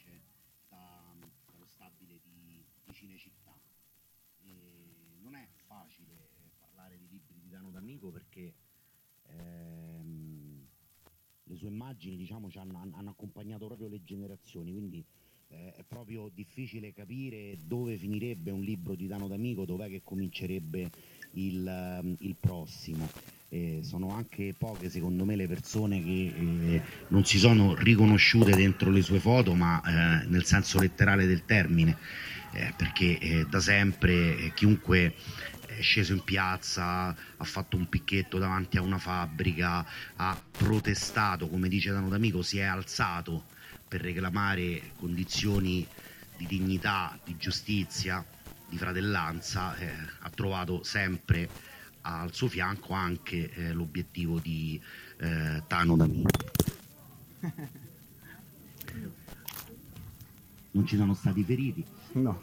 esce dallo stabile di Cinecittà. Non è facile parlare di libri di Dano D'Amico perché le sue immagini, diciamo, hanno accompagnato proprio le generazioni, quindi è proprio difficile capire dove finirebbe un libro di Dano D'Amico, dov'è che comincerebbe il prossimo. Sono anche poche, secondo me, le persone che non si sono riconosciute dentro le sue foto, ma nel senso letterale del termine, perché da sempre chiunque è sceso in piazza, ha fatto un picchetto davanti a una fabbrica, ha protestato, come dice Dano D'Amico, si è alzato per reclamare condizioni di dignità, di giustizia, di fratellanza, ha trovato sempre al suo fianco anche l'obiettivo di Dano D'Amico. Non ci sono stati feriti. No.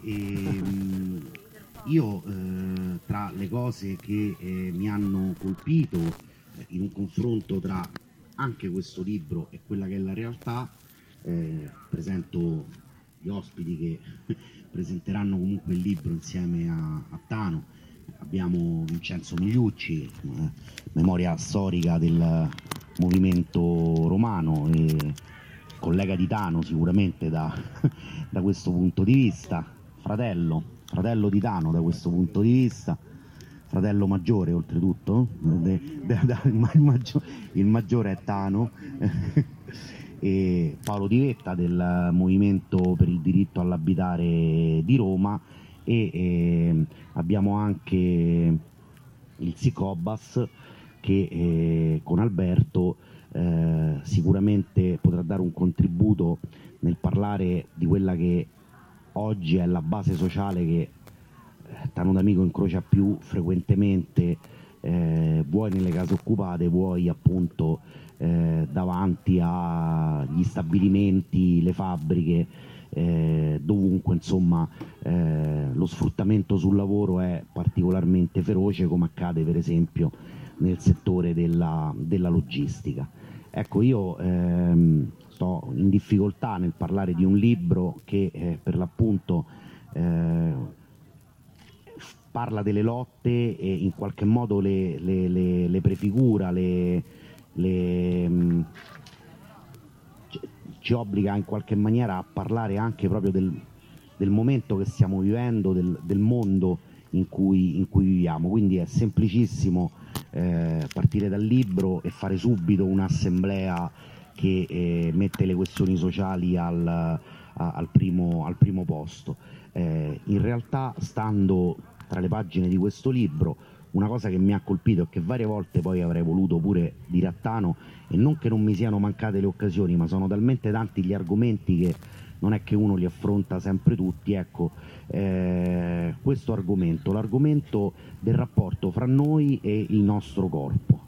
Io tra le cose che mi hanno colpito in un confronto tra anche questo libro e quella che è la realtà, presento gli ospiti che presenteranno comunque il libro insieme a Tano. Abbiamo Vincenzo Migliucci, memoria storica del movimento romano e collega di Tano sicuramente da questo punto di vista, fratello di Tano da questo punto di vista, fratello maggiore oltretutto, il maggiore è Tano, e Paolo Di Vetta del Movimento per il diritto all'abitare di Roma, e abbiamo anche il Sicobas che con Alberto sicuramente potrà dare un contributo nel parlare di quella che oggi è la base sociale che Dano D'Amico incrocia più frequentemente, vuoi nelle case occupate, vuoi appunto davanti agli stabilimenti, le fabbriche, dovunque insomma lo sfruttamento sul lavoro è particolarmente feroce, come accade per esempio nel settore della logistica. Ecco, io sto in difficoltà nel parlare di un libro che per l'appunto parla delle lotte e in qualche modo le prefigura, ci obbliga in qualche maniera a parlare anche proprio del momento che stiamo vivendo, del mondo in cui viviamo. Quindi è semplicissimo partire dal libro e fare subito un'assemblea che mette le questioni sociali al primo posto. In realtà, stando tra le pagine di questo libro, una cosa che mi ha colpito e che varie volte poi avrei voluto pure dire a Tano, e non che non mi siano mancate le occasioni, ma sono talmente tanti gli argomenti che non è che uno li affronta sempre tutti, ecco, questo argomento, l'argomento del rapporto fra noi e il nostro corpo.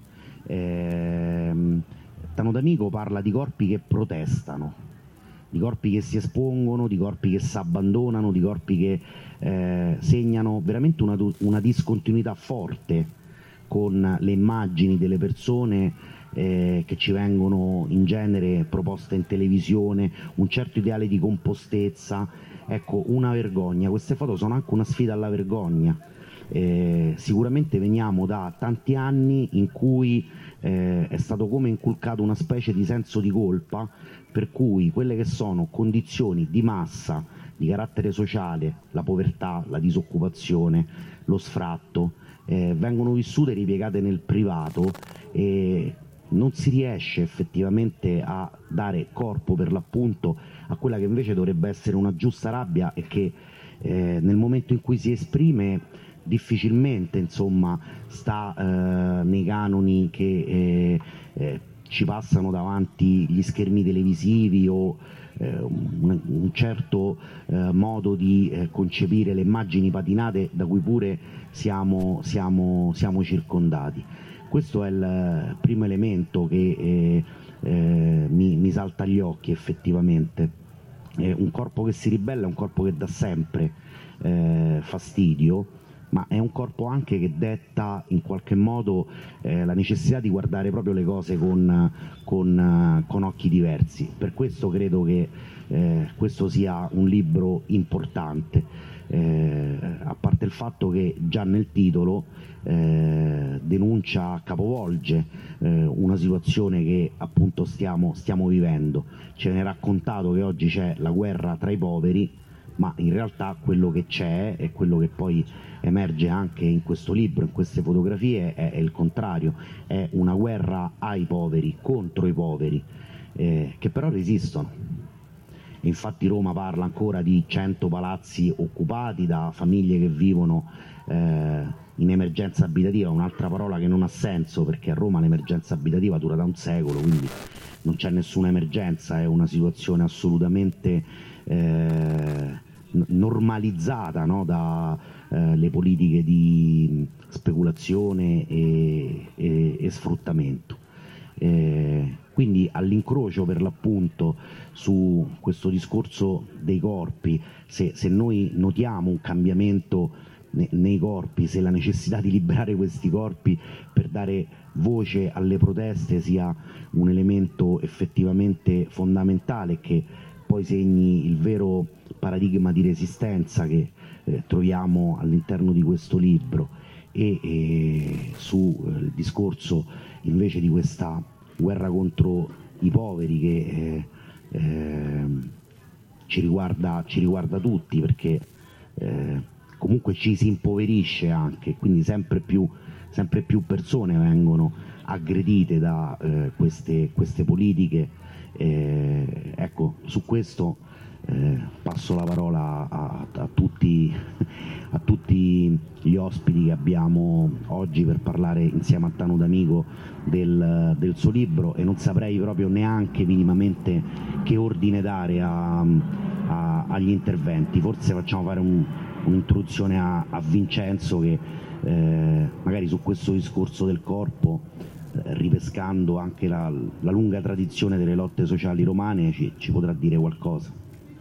Dano D'Amico parla di corpi che protestano, di corpi che si espongono, di corpi che si abbandonano, di corpi che segnano veramente una discontinuità forte con le immagini delle persone che ci vengono in genere proposte in televisione, un certo ideale di compostezza, ecco, una vergogna. Queste foto sono anche una sfida alla vergogna. Sicuramente veniamo da tanti anni in cui è stato come inculcato una specie di senso di colpa, per cui quelle che sono condizioni di massa di carattere sociale, la povertà, la disoccupazione, lo sfratto, vengono vissute e ripiegate nel privato, e non si riesce effettivamente a dare corpo per l'appunto a quella che invece dovrebbe essere una giusta rabbia e che nel momento in cui si esprime difficilmente insomma sta nei canoni che ci passano davanti gli schermi televisivi o un certo modo di concepire le immagini patinate da cui pure siamo circondati. Questo è il primo elemento che mi salta agli occhi effettivamente. Un corpo che si ribella è un corpo che dà sempre fastidio, ma è un corpo anche che detta in qualche modo la necessità di guardare proprio le cose con occhi diversi. Per questo credo che questo sia un libro importante, a parte il fatto che già nel titolo denuncia, capovolge una situazione che appunto stiamo vivendo. Ce ne è raccontato che oggi c'è la guerra tra i poveri, ma in realtà quello che c'è e quello che poi emerge anche in questo libro, in queste fotografie, è il contrario, è una guerra ai poveri, contro i poveri, che però resistono. E infatti Roma parla ancora di 100 palazzi occupati da famiglie che vivono in emergenza abitativa, un'altra parola che non ha senso perché a Roma l'emergenza abitativa dura da un secolo, quindi non c'è nessuna emergenza, è una situazione assolutamente normalizzata, no, dalle politiche di speculazione e sfruttamento. Quindi all'incrocio per l'appunto su questo discorso dei corpi, se noi notiamo un cambiamento nei corpi, se la necessità di liberare questi corpi per dare voce alle proteste sia un elemento effettivamente fondamentale che poi segni il vero paradigma di resistenza che troviamo all'interno di questo libro, e sul discorso invece di questa guerra contro i poveri che ci riguarda tutti, perché comunque ci si impoverisce anche, quindi sempre più persone vengono aggredite da queste politiche. Ecco, su questo passo la parola a tutti gli ospiti che abbiamo oggi per parlare insieme a Tano D'Amico del suo libro, e non saprei proprio neanche minimamente che ordine dare agli interventi. Forse facciamo fare un'introduzione a Vincenzo che magari su questo discorso del corpo, ripescando anche la lunga tradizione delle lotte sociali romane, ci potrà dire qualcosa.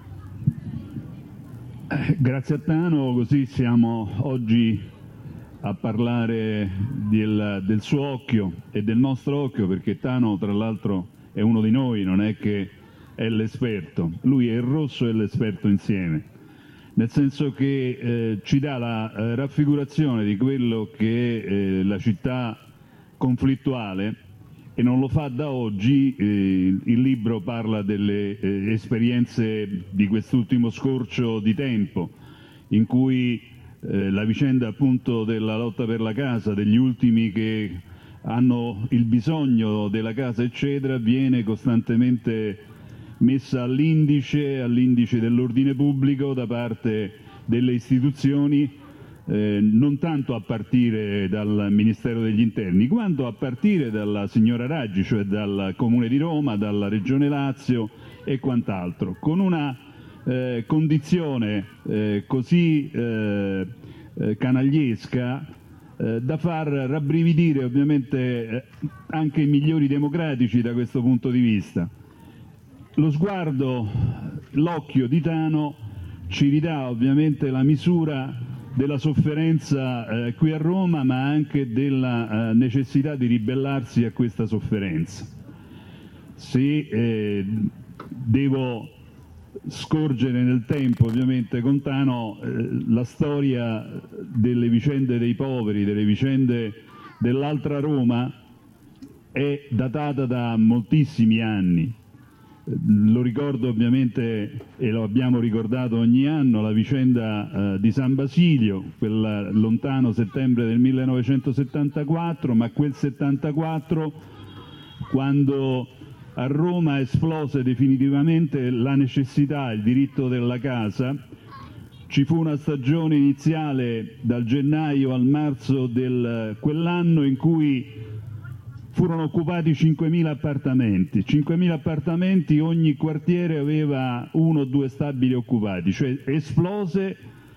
Grazie a Tano, così siamo oggi a parlare del suo occhio e del nostro occhio, perché Tano tra l'altro è uno di noi, non è che è l'esperto, lui è il rosso e l'esperto insieme, nel senso che ci dà la raffigurazione di quello che è la città conflittuale, e non lo fa da oggi. Il libro parla delle esperienze di quest'ultimo scorcio di tempo, in cui la vicenda appunto della lotta per la casa, degli ultimi che hanno il bisogno della casa eccetera, viene costantemente messa all'indice dell'ordine pubblico da parte delle istituzioni, non tanto a partire dal Ministero degli Interni, quanto a partire dalla signora Raggi, cioè dal Comune di Roma, dalla Regione Lazio e quant'altro, con una condizione così canagliesca da far rabbrividire ovviamente anche i migliori democratici da questo punto di vista. Lo sguardo, l'occhio di Tano ci ridà ovviamente la misura della sofferenza qui a Roma, ma anche della necessità di ribellarsi a questa sofferenza. Se devo scorgere nel tempo ovviamente con Tano la storia delle vicende dei poveri, delle vicende dell'altra Roma, è datata da moltissimi anni. Lo ricordo ovviamente, e lo abbiamo ricordato ogni anno, la vicenda di San Basilio, quel lontano settembre del 1974, ma quel 74 quando a Roma esplose definitivamente la necessità, il diritto della casa. Ci fu una stagione iniziale dal gennaio al marzo di quell'anno in cui furono occupati 5.000 appartamenti. 5.000 appartamenti, ogni quartiere aveva 1 o 2 stabili occupati, cioè esplose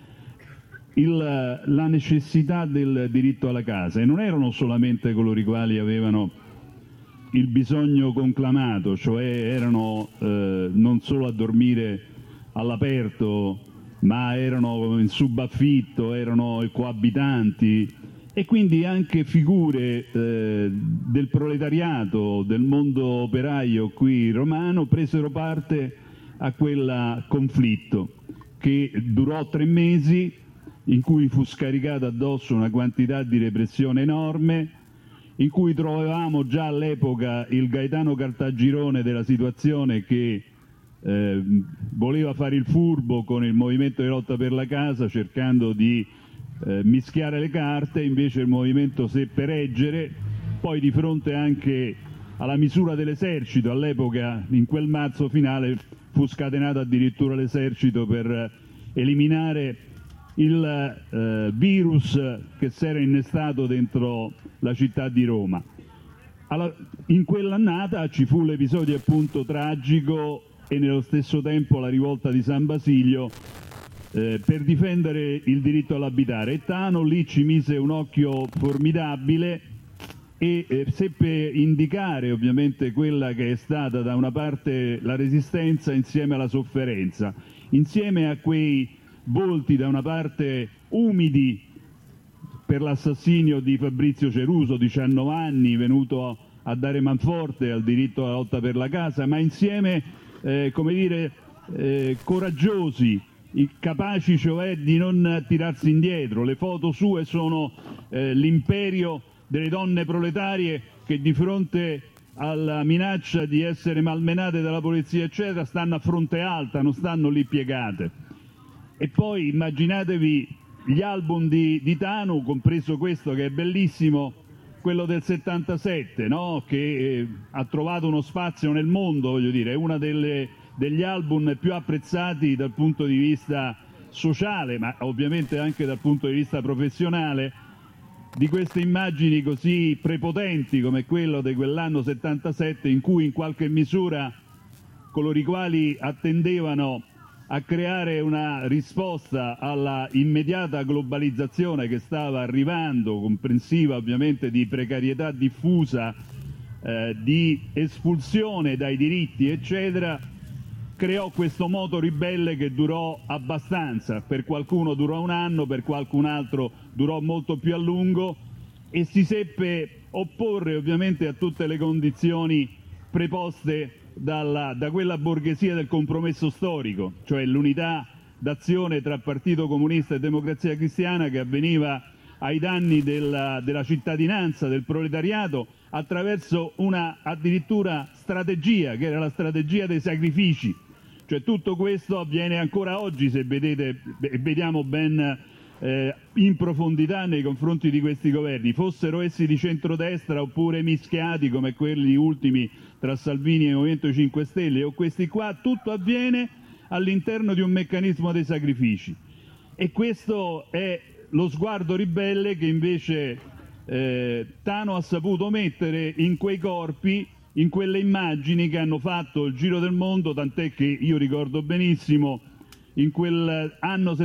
la necessità del diritto alla casa, e non erano solamente coloro i quali avevano il bisogno conclamato, cioè erano non solo a dormire all'aperto ma erano in subaffitto, erano coabitanti, e quindi anche figure del proletariato, del mondo operaio qui romano presero parte a quel conflitto che durò 3 mesi, in cui fu scaricata addosso una quantità di repressione enorme, in cui trovavamo già all'epoca il Gaetano Caltagirone della situazione che voleva fare il furbo con il movimento di lotta per la casa, cercando di mischiare le carte. Invece il movimento seppe reggere, poi di fronte anche alla misura dell'esercito. All'epoca, in quel marzo finale, fu scatenato addirittura l'esercito per eliminare il virus che si era innestato dentro la città di Roma. In quell'annata ci fu l'episodio appunto tragico e nello stesso tempo la rivolta di San Basilio per difendere il diritto all'abitare, e Tano lì ci mise un occhio formidabile e seppe indicare ovviamente quella che è stata da una parte la resistenza insieme alla sofferenza, insieme a quei volti da una parte umidi per l'assassinio di Fabrizio Ceruso, 19 anni, venuto a dare manforte al diritto alla lotta per la casa, ma insieme come dire coraggiosi, capaci cioè di non tirarsi indietro. Le foto sue sono l'imperio delle donne proletarie che di fronte alla minaccia di essere malmenate dalla polizia eccetera stanno a fronte alta, non stanno lì piegate. E poi immaginatevi gli album di Tano, compreso questo che è bellissimo, quello del 77, no? Che ha trovato uno spazio nel mondo, voglio dire, è uno degli album più apprezzati dal punto di vista sociale, ma ovviamente anche dal punto di vista professionale, di queste immagini così prepotenti come quello di quell'anno 77, in cui in qualche misura coloro i quali attendevano a creare una risposta alla immediata globalizzazione che stava arrivando, comprensiva ovviamente di precarietà diffusa, di espulsione dai diritti eccetera, creò questo moto ribelle che durò abbastanza. Per qualcuno durò un anno, per qualcun altro durò molto più a lungo, e si seppe opporre ovviamente a tutte le condizioni preposte da quella borghesia del compromesso storico, cioè l'unità d'azione tra Partito Comunista e Democrazia Cristiana, che avveniva ai danni della cittadinanza, del proletariato, attraverso una addirittura strategia, che era la strategia dei sacrifici. Cioè tutto questo avviene ancora oggi, se vedete e vediamo ben in profondità nei confronti di questi governi, fossero essi di centrodestra oppure mischiati come quelli ultimi tra Salvini e il Movimento 5 Stelle o questi qua, tutto avviene all'interno di un meccanismo dei sacrifici. E questo è lo sguardo ribelle che invece Tano ha saputo mettere in quei corpi, in quelle immagini che hanno fatto il giro del mondo, tant'è che io ricordo benissimo in quell'anno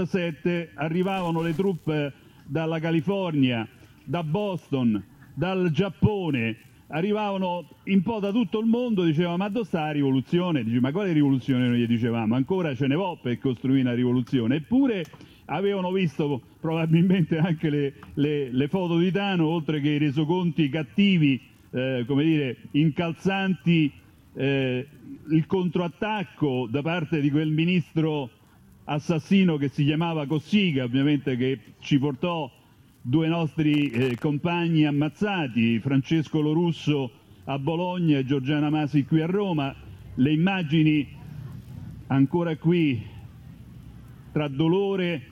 77 arrivavano le truppe dalla California, da Boston, dal Giappone, arrivavano un po' da tutto il mondo, diceva ma dove sta la rivoluzione? Dice, ma quale rivoluzione? Noi gli dicevamo, ancora ce ne va per costruire una rivoluzione. Eppure avevano visto probabilmente anche le foto di Tano, oltre che i resoconti cattivi, come dire, incalzanti, il controattacco da parte di quel ministro assassino che si chiamava Cossiga, ovviamente, che ci portò 2 nostri compagni ammazzati, Francesco Lorusso a Bologna e Giorgiana Masi qui a Roma. Le immagini ancora qui tra dolore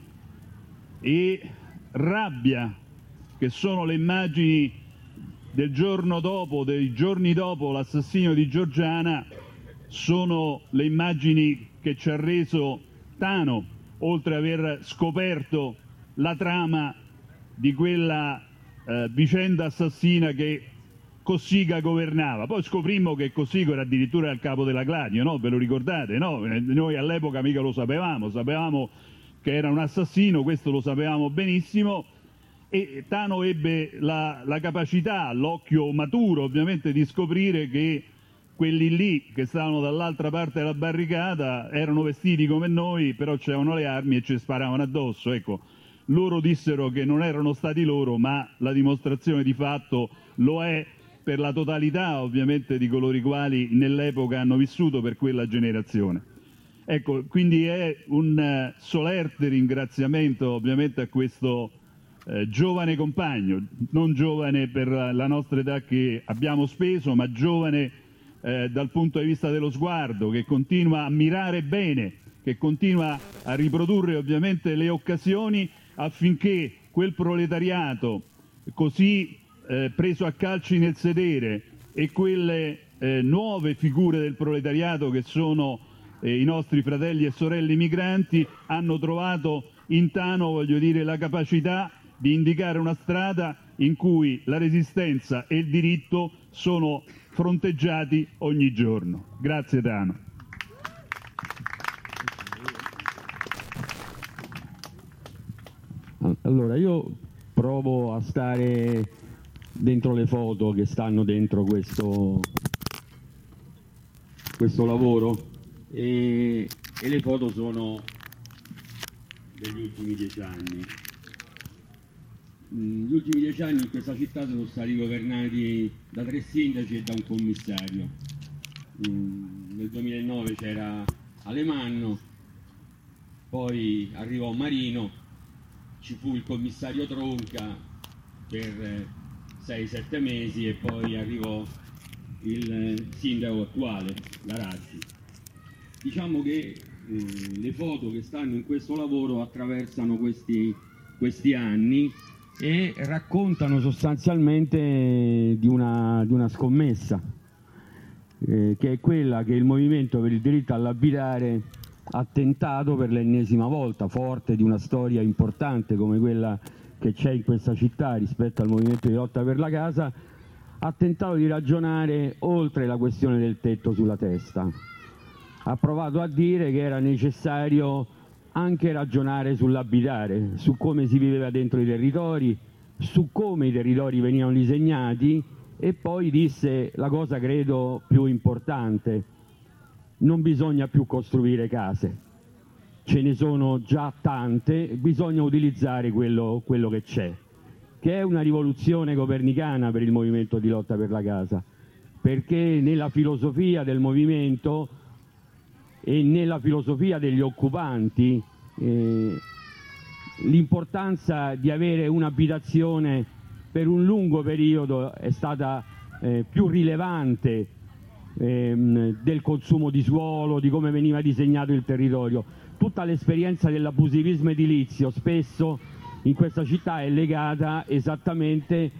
e rabbia, che sono le immagini del giorno dopo, dei giorni dopo l'assassinio di Giorgiana, sono le immagini che ci ha reso Tano, oltre ad aver scoperto la trama di quella vicenda assassina che Cossiga governava. Poi scoprimmo che Cossiga era addirittura il capo della Gladio, no? Ve lo ricordate? No? Noi all'epoca mica lo sapevamo, sapevamo che era un assassino, questo lo sapevamo benissimo, e Tano ebbe la capacità, l'occhio maturo ovviamente, di scoprire che quelli lì che stavano dall'altra parte della barricata erano vestiti come noi, però c'erano le armi e ci sparavano addosso. Ecco, loro dissero che non erano stati loro, ma la dimostrazione di fatto lo è per la totalità ovviamente di coloro i quali nell'epoca hanno vissuto per quella generazione. Ecco, quindi è un solerte ringraziamento ovviamente a questo giovane compagno, non giovane per la nostra età che abbiamo speso, ma giovane dal punto di vista dello sguardo, che continua a mirare bene, che continua a riprodurre ovviamente le occasioni affinché quel proletariato così preso a calci nel sedere e quelle nuove figure del proletariato che sono i nostri fratelli e sorelle migranti hanno trovato in Tano, voglio dire, la capacità di indicare una strada in cui la resistenza e il diritto sono fronteggiati ogni giorno. Grazie Tano. Allora, io provo a stare dentro le foto che stanno dentro questo lavoro e le foto sono degli ultimi 10 anni. Gli ultimi 10 anni in questa città sono stati governati da 3 sindaci e da un commissario. Nel 2009 c'era Alemanno, poi arrivò Marino, ci fu il commissario Tronca per 6-7 mesi e poi arrivò il sindaco attuale, la Razzi. Diciamo che le foto che stanno in questo lavoro attraversano questi anni e raccontano sostanzialmente di una scommessa, che è quella che il Movimento per il diritto all'abitare ha tentato per l'ennesima volta, forte di una storia importante come quella che c'è in questa città rispetto al movimento di lotta per la casa, ha tentato di ragionare oltre la questione del tetto sulla testa. Ha provato a dire che era necessario anche ragionare sull'abitare, su come si viveva dentro i territori, su come i territori venivano disegnati e poi disse la cosa credo più importante: non bisogna più costruire case, ce ne sono già tante, bisogna utilizzare quello che c'è, che è una rivoluzione copernicana per il movimento di lotta per la casa, perché nella filosofia del movimento e nella filosofia degli occupanti l'importanza di avere un'abitazione per un lungo periodo è stata più rilevante del consumo di suolo, di come veniva disegnato il territorio. Tutta l'esperienza dell'abusivismo edilizio spesso in questa città è legata esattamente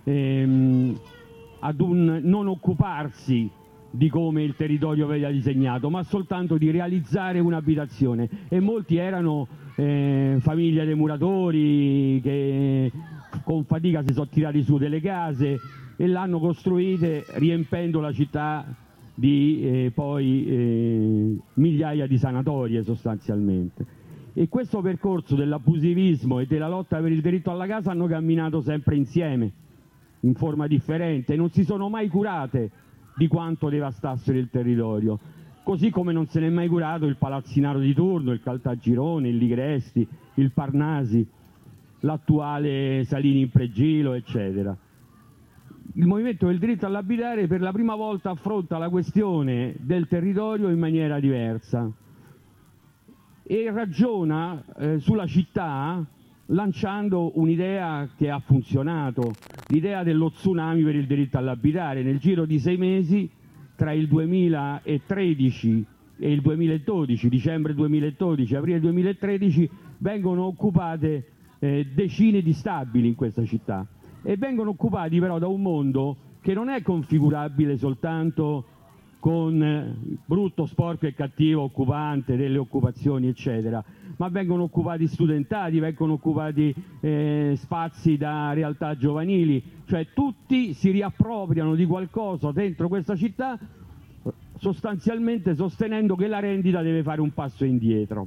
ad un non occuparsi di come il territorio veniva disegnato, ma soltanto di realizzare un'abitazione, e molti erano famiglie dei muratori che con fatica si sono tirati su delle case e l'hanno costruite riempendo la città di migliaia di sanatorie sostanzialmente. E questo percorso dell'abusivismo e della lotta per il diritto alla casa hanno camminato sempre insieme, in forma differente, e non si sono mai curate di quanto devastassero il territorio, così come non se n'è mai curato il Palazzinaro di turno, il Caltagirone, il Ligresti, il Parnasi, l'attuale Salini in Pregilo, eccetera. Il Movimento del diritto all'abitare per la prima volta affronta la questione del territorio in maniera diversa e ragiona sulla città lanciando un'idea che ha funzionato, l'idea dello tsunami per il diritto all'abitare. Nel giro di 6 mesi, tra il 2013 e il 2012, dicembre 2012, aprile 2013, vengono occupate decine di stabili in questa città, e vengono occupati però da un mondo che non è configurabile soltanto con brutto, sporco e cattivo occupante delle occupazioni eccetera, ma vengono occupati studentati, vengono occupati spazi da realtà giovanili, cioè tutti si riappropriano di qualcosa dentro questa città, sostanzialmente sostenendo che la rendita deve fare un passo indietro.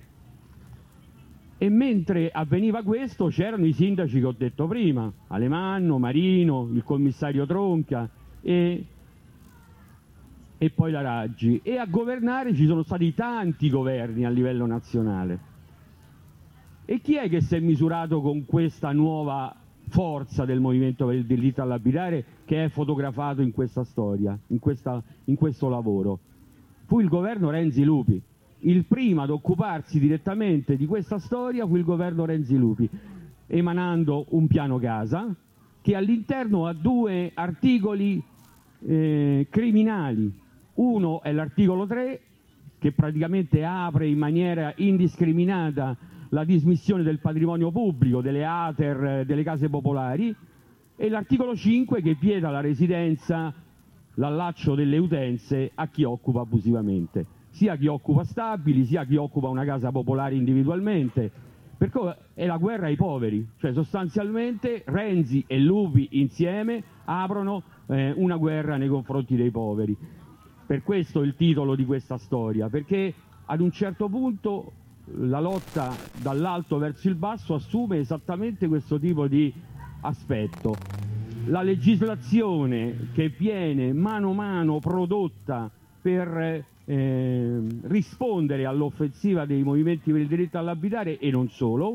E mentre avveniva questo c'erano i sindaci che ho detto prima, Alemanno, Marino, il commissario Tronca, e e poi la Raggi, e a governare ci sono stati tanti governi a livello nazionale. E chi è che si è misurato con questa nuova forza del movimento per il diritto all'abitare che è fotografato in questa storia, in questo lavoro? Fu il governo Renzi Lupi. Il primo ad occuparsi direttamente di questa storia fu il governo Renzi Lupi, emanando un piano casa che all'interno ha 2 articoli criminali. Uno è l'articolo 3, che praticamente apre in maniera indiscriminata la dismissione del patrimonio pubblico, delle ATER, delle case popolari, e l'articolo 5 che vieta la residenza, l'allaccio delle utenze a chi occupa abusivamente, sia chi occupa stabili, sia chi occupa una casa popolare individualmente, perché è la guerra ai poveri, cioè sostanzialmente Renzi e Lupi insieme aprono una guerra nei confronti dei poveri. Per questo il titolo di questa storia, perché ad un certo punto la lotta dall'alto verso il basso assume esattamente questo tipo di aspetto. La legislazione che viene mano a mano prodotta per rispondere all'offensiva dei movimenti per il diritto all'abitare e non solo,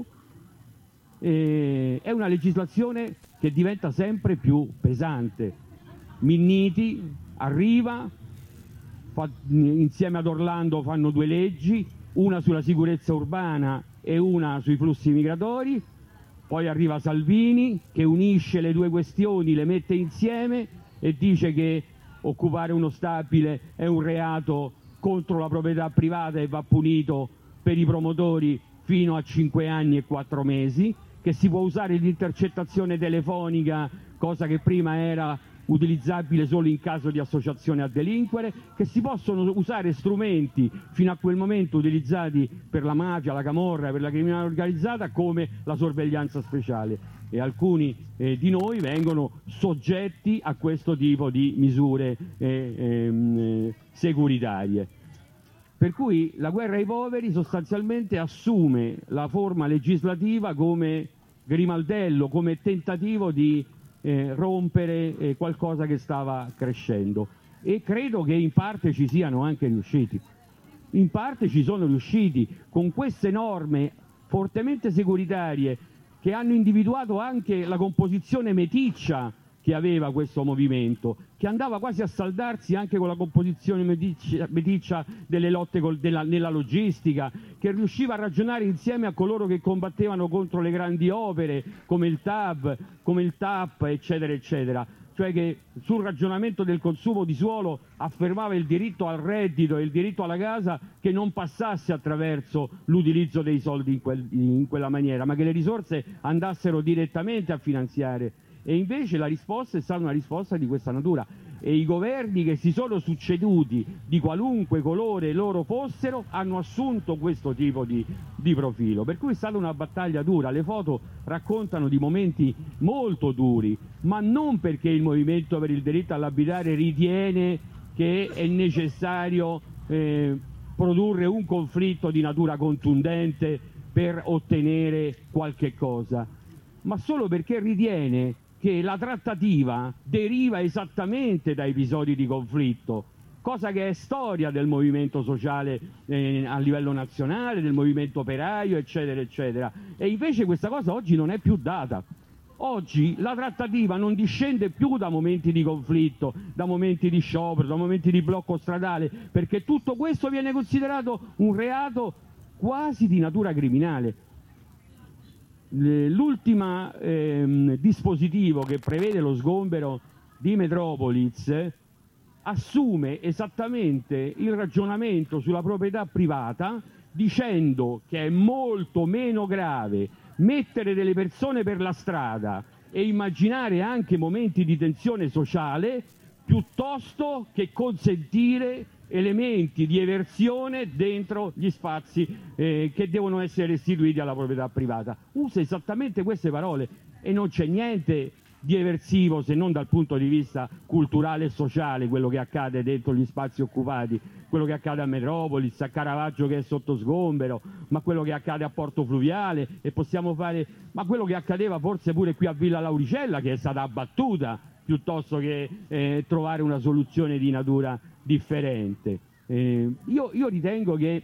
è una legislazione che diventa sempre più pesante. Minniti arriva, insieme ad Orlando fanno 2 leggi, una sulla sicurezza urbana e una sui flussi migratori, poi arriva Salvini che unisce le 2 questioni, le mette insieme e dice che occupare uno stabile è un reato contro la proprietà privata e va punito per i promotori fino a 5 anni e 4 mesi, che si può usare l'intercettazione telefonica, cosa che prima era utilizzabile solo in caso di associazione a delinquere, che si possono usare strumenti fino a quel momento utilizzati per la mafia, la camorra, per la criminalità organizzata, come la sorveglianza speciale, e alcuni di noi vengono soggetti a questo tipo di misure securitarie. Per cui la guerra ai poveri sostanzialmente assume la forma legislativa come grimaldello, come tentativo di rompere qualcosa che stava crescendo, e credo che in parte ci siano anche riusciti. In parte ci sono riusciti con queste norme fortemente securitarie che hanno individuato anche la composizione meticcia che aveva questo movimento, che andava quasi a saldarsi anche con la composizione meticcia delle lotte nella logistica, che riusciva a ragionare insieme a coloro che combattevano contro le grandi opere come il TAV, come il TAP, eccetera, eccetera. Cioè che sul ragionamento del consumo di suolo affermava il diritto al reddito e il diritto alla casa che non passasse attraverso l'utilizzo dei soldi in quella maniera, ma che le risorse andassero direttamente a finanziare. E invece la risposta è stata una risposta di questa natura, e i governi che si sono succeduti, di qualunque colore loro fossero, hanno assunto questo tipo di profilo. Per cui è stata una battaglia dura. Le foto raccontano di momenti molto duri, ma non perché il movimento per il diritto all'abitare ritiene che è necessario produrre un conflitto di natura contundente per ottenere qualche cosa, ma solo perché ritiene che la trattativa deriva esattamente da episodi di conflitto, cosa che è storia del movimento sociale a livello nazionale, del movimento operaio, eccetera, eccetera. E invece questa cosa oggi non è più data. Oggi la trattativa non discende più da momenti di conflitto, da momenti di sciopero, da momenti di blocco stradale, perché tutto questo viene considerato un reato quasi di natura criminale. L'ultimo dispositivo che prevede lo sgombero di Metropolis assume esattamente il ragionamento sulla proprietà privata, dicendo che è molto meno grave mettere delle persone per la strada e immaginare anche momenti di tensione sociale piuttosto che consentire elementi di eversione dentro gli spazi che devono essere restituiti alla proprietà privata. Usa esattamente queste parole e non c'è niente di eversivo se non dal punto di vista culturale e sociale quello che accade dentro gli spazi occupati, quello che accade a Metropolis, a Caravaggio che è sotto sgombero, ma quello che accade a Porto Fluviale, e possiamo fare, ma quello che accadeva forse pure qui a Villa Lauricella, che è stata abbattuta piuttosto che trovare una soluzione di natura differente. Io ritengo che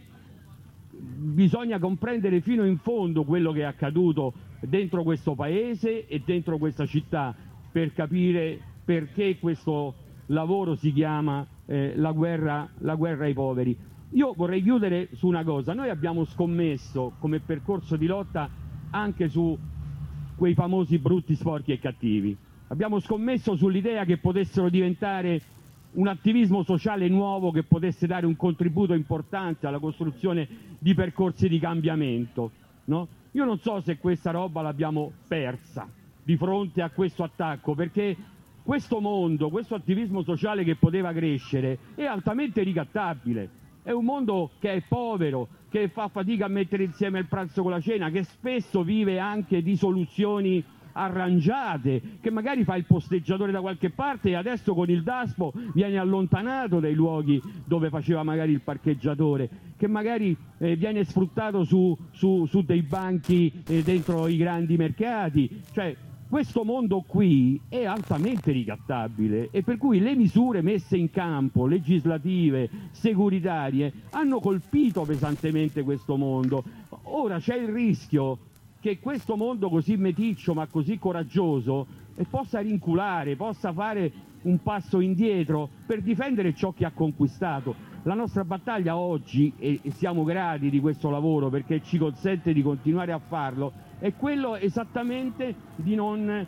bisogna comprendere fino in fondo quello che è accaduto dentro questo paese e dentro questa città per capire perché questo lavoro si chiama la guerra ai poveri. Io vorrei chiudere su una cosa: noi abbiamo scommesso come percorso di lotta anche su quei famosi brutti, sporchi e cattivi. Abbiamo scommesso sull'idea che potessero diventare un attivismo sociale nuovo che potesse dare un contributo importante alla costruzione di percorsi di cambiamento, no? Io non so se questa roba l'abbiamo persa di fronte a questo attacco, perché questo mondo, questo attivismo sociale che poteva crescere è altamente ricattabile. È un mondo che è povero, che fa fatica a mettere insieme il pranzo con la cena, che spesso vive anche di soluzioni arrangiate, che magari fa il posteggiatore da qualche parte e adesso con il DASPO viene allontanato dai luoghi dove faceva magari il parcheggiatore, che magari viene sfruttato su dei banchi dentro i grandi mercati. Cioè, questo mondo qui è altamente ricattabile e per cui le misure messe in campo, legislative, securitarie, hanno colpito pesantemente questo mondo. Ora c'è il rischio che questo mondo così meticcio ma così coraggioso possa rinculare, possa fare un passo indietro per difendere ciò che ha conquistato. La nostra battaglia oggi, e siamo grati di questo lavoro perché ci consente di continuare a farlo, è quello esattamente di non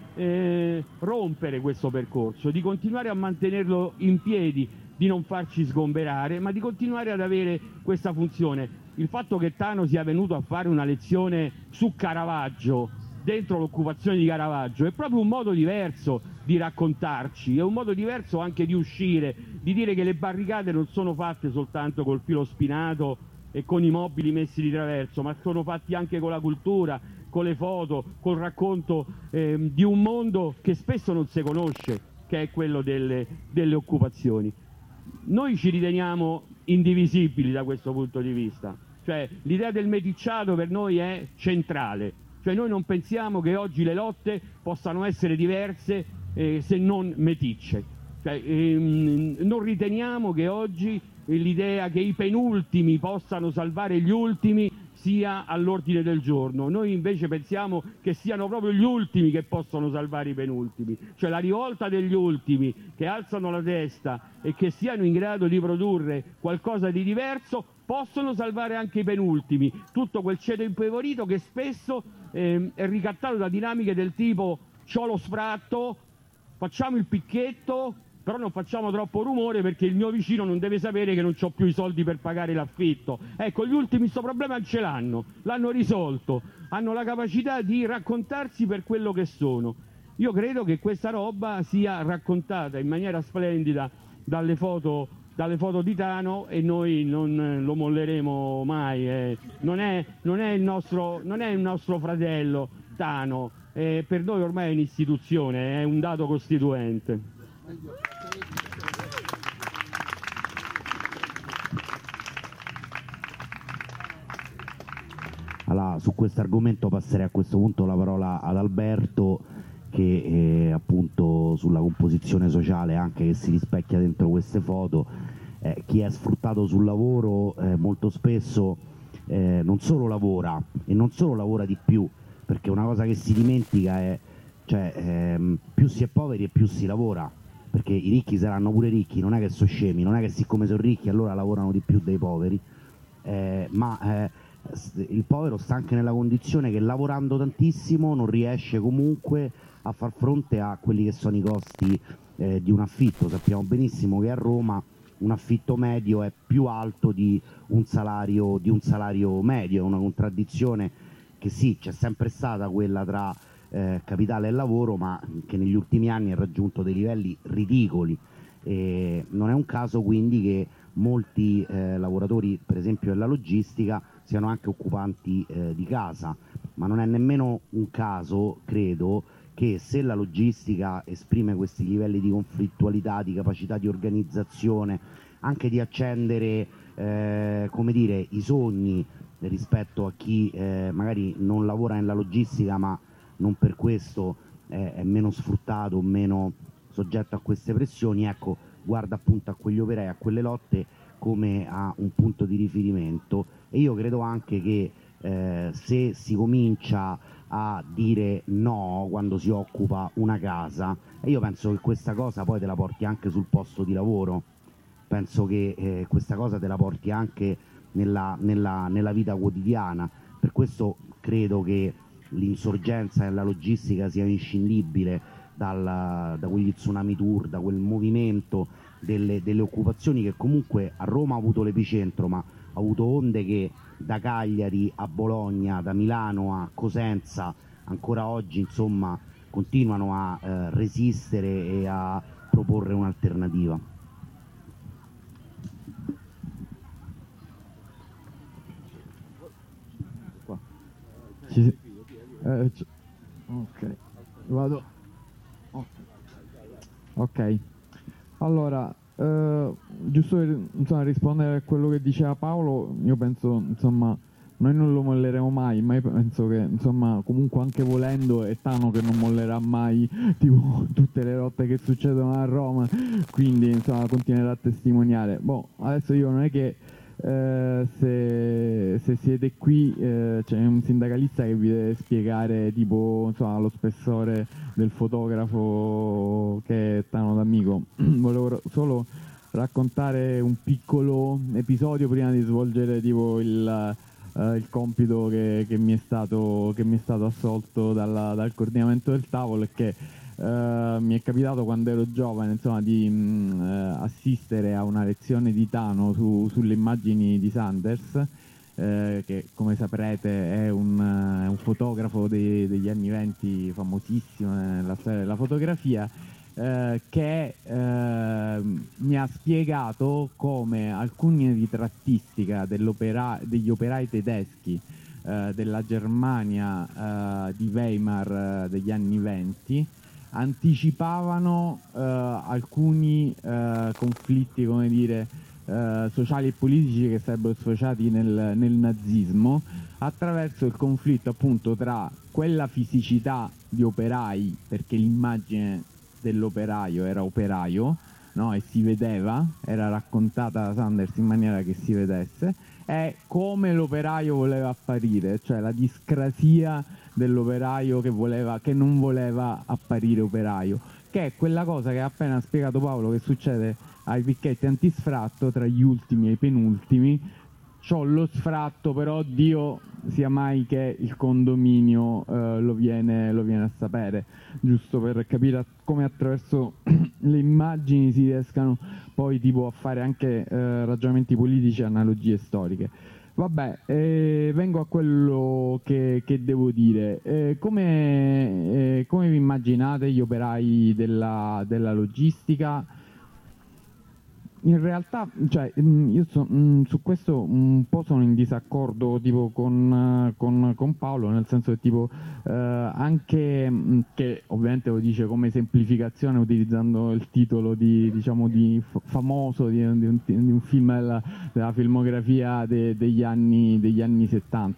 rompere questo percorso, di continuare a mantenerlo in piedi, di non farci sgomberare, ma di continuare ad avere questa funzione. Il fatto che Tano sia venuto a fare una lezione su Caravaggio, dentro l'occupazione di Caravaggio, è proprio un modo diverso di raccontarci, è un modo diverso anche di uscire, di dire che le barricate non sono fatte soltanto col filo spinato e con i mobili messi di traverso, ma sono fatti anche con la cultura, con le foto, col racconto di un mondo che spesso non si conosce, che è quello delle occupazioni. Noi ci riteniamo indivisibili da questo punto di vista, cioè l'idea del meticciato per noi è centrale, cioè noi non pensiamo che oggi le lotte possano essere diverse se non meticce, cioè, non riteniamo che oggi l'idea che i penultimi possano salvare gli ultimi sia all'ordine del giorno. Noi invece pensiamo che siano proprio gli ultimi che possono salvare i penultimi, cioè la rivolta degli ultimi che alzano la testa e che siano in grado di produrre qualcosa di diverso possono salvare anche i penultimi, tutto quel ceto impevorito che spesso è ricattato da dinamiche del tipo c'ho lo sfratto, facciamo il picchetto, però non facciamo troppo rumore perché il mio vicino non deve sapere che non ho più i soldi per pagare l'affitto. Ecco, gli ultimi questo problema ce l'hanno risolto, hanno la capacità di raccontarsi per quello che sono. Io credo che questa roba sia raccontata in maniera splendida dalle foto di Tano e noi non lo molleremo mai. Non è il nostro fratello Tano, per noi ormai è un'istituzione, è un dato costituente. Allora, su questo argomento passerei a questo punto la parola ad Alberto, che appunto sulla composizione sociale anche che si rispecchia dentro queste foto, chi è sfruttato sul lavoro molto spesso non solo lavora e non solo lavora di più, perché una cosa che si dimentica è più si è poveri e più si lavora, perché i ricchi saranno pure ricchi, non è che sono scemi, non è che siccome sono ricchi allora lavorano di più dei poveri, ma il povero sta anche nella condizione che lavorando tantissimo non riesce comunque a far fronte a quelli che sono i costi di un affitto. Sappiamo benissimo che a Roma un affitto medio è più alto di un salario medio, è una contraddizione che sì, c'è sempre stata quella tra capitale e lavoro, ma che negli ultimi anni ha raggiunto dei livelli ridicoli. Non è un caso quindi che molti lavoratori, per esempio della logistica, siano anche occupanti di casa, ma non è nemmeno un caso, credo, che se la logistica esprime questi livelli di conflittualità, di capacità di organizzazione, anche di accendere come dire, i sogni rispetto a chi magari non lavora nella logistica ma non per questo è meno sfruttato, meno soggetto a queste pressioni, ecco, guarda appunto a quegli operai, a quelle lotte come a un punto di riferimento. E io credo anche che se si comincia a dire no quando si occupa una casa, e io penso che questa cosa poi te la porti anche sul posto di lavoro, penso che questa cosa te la porti anche nella vita quotidiana. Per questo credo che l'insorgenza e la logistica sia inscindibile da quegli tsunami tour, da quel movimento delle occupazioni che comunque a Roma ha avuto l'epicentro, ma ha avuto onde che da Cagliari a Bologna, da Milano a Cosenza, ancora oggi insomma continuano a resistere e a proporre un'alternativa. Ok, vado. Ok, allora, giusto per insomma, rispondere a quello che diceva Paolo, io penso, insomma, noi non lo molleremo mai, ma io penso che, insomma, comunque anche volendo è Tano che non mollerà mai, tipo, tutte le rotte che succedono a Roma, quindi, insomma, continuerà a testimoniare. Boh, adesso io non è che se siete qui c'è un sindacalista che vi deve spiegare tipo insomma lo spessore del fotografo che è Tano D'Amico. Volevo solo raccontare un piccolo episodio prima di svolgere tipo il compito che mi è stato assolto dal coordinamento del tavolo, e che mi è capitato quando ero giovane insomma di assistere a una lezione di Tano sulle immagini di Sanders, che come saprete è un fotografo degli anni '20 famosissimo nella storia della fotografia, che mi ha spiegato come alcune ritrattistica degli operai tedeschi della Germania di Weimar degli anni '20 anticipavano alcuni conflitti, come dire, sociali e politici che sarebbero sfociati nel nazismo, attraverso il conflitto appunto tra quella fisicità di operai, perché l'immagine dell'operaio era operaio, no? E si vedeva, era raccontata da Sanders in maniera che si vedesse, e come l'operaio voleva apparire, cioè la discrasia dell'operaio che non voleva apparire operaio, che è quella cosa che ha appena spiegato Paolo che succede ai picchetti antisfratto tra gli ultimi e i penultimi. C'ho lo sfratto, però Dio sia mai che il condominio lo viene a sapere, giusto per capire come attraverso le immagini si riescano poi tipo a fare anche ragionamenti politici e analogie storiche. Vabbè, vengo a quello che devo dire. Come vi immaginate gli operai della logistica? In realtà, cioè, io su questo un po' sono in disaccordo tipo con Paolo, nel senso che tipo anche che ovviamente lo dice come semplificazione utilizzando il titolo di famoso di un film della filmografia degli anni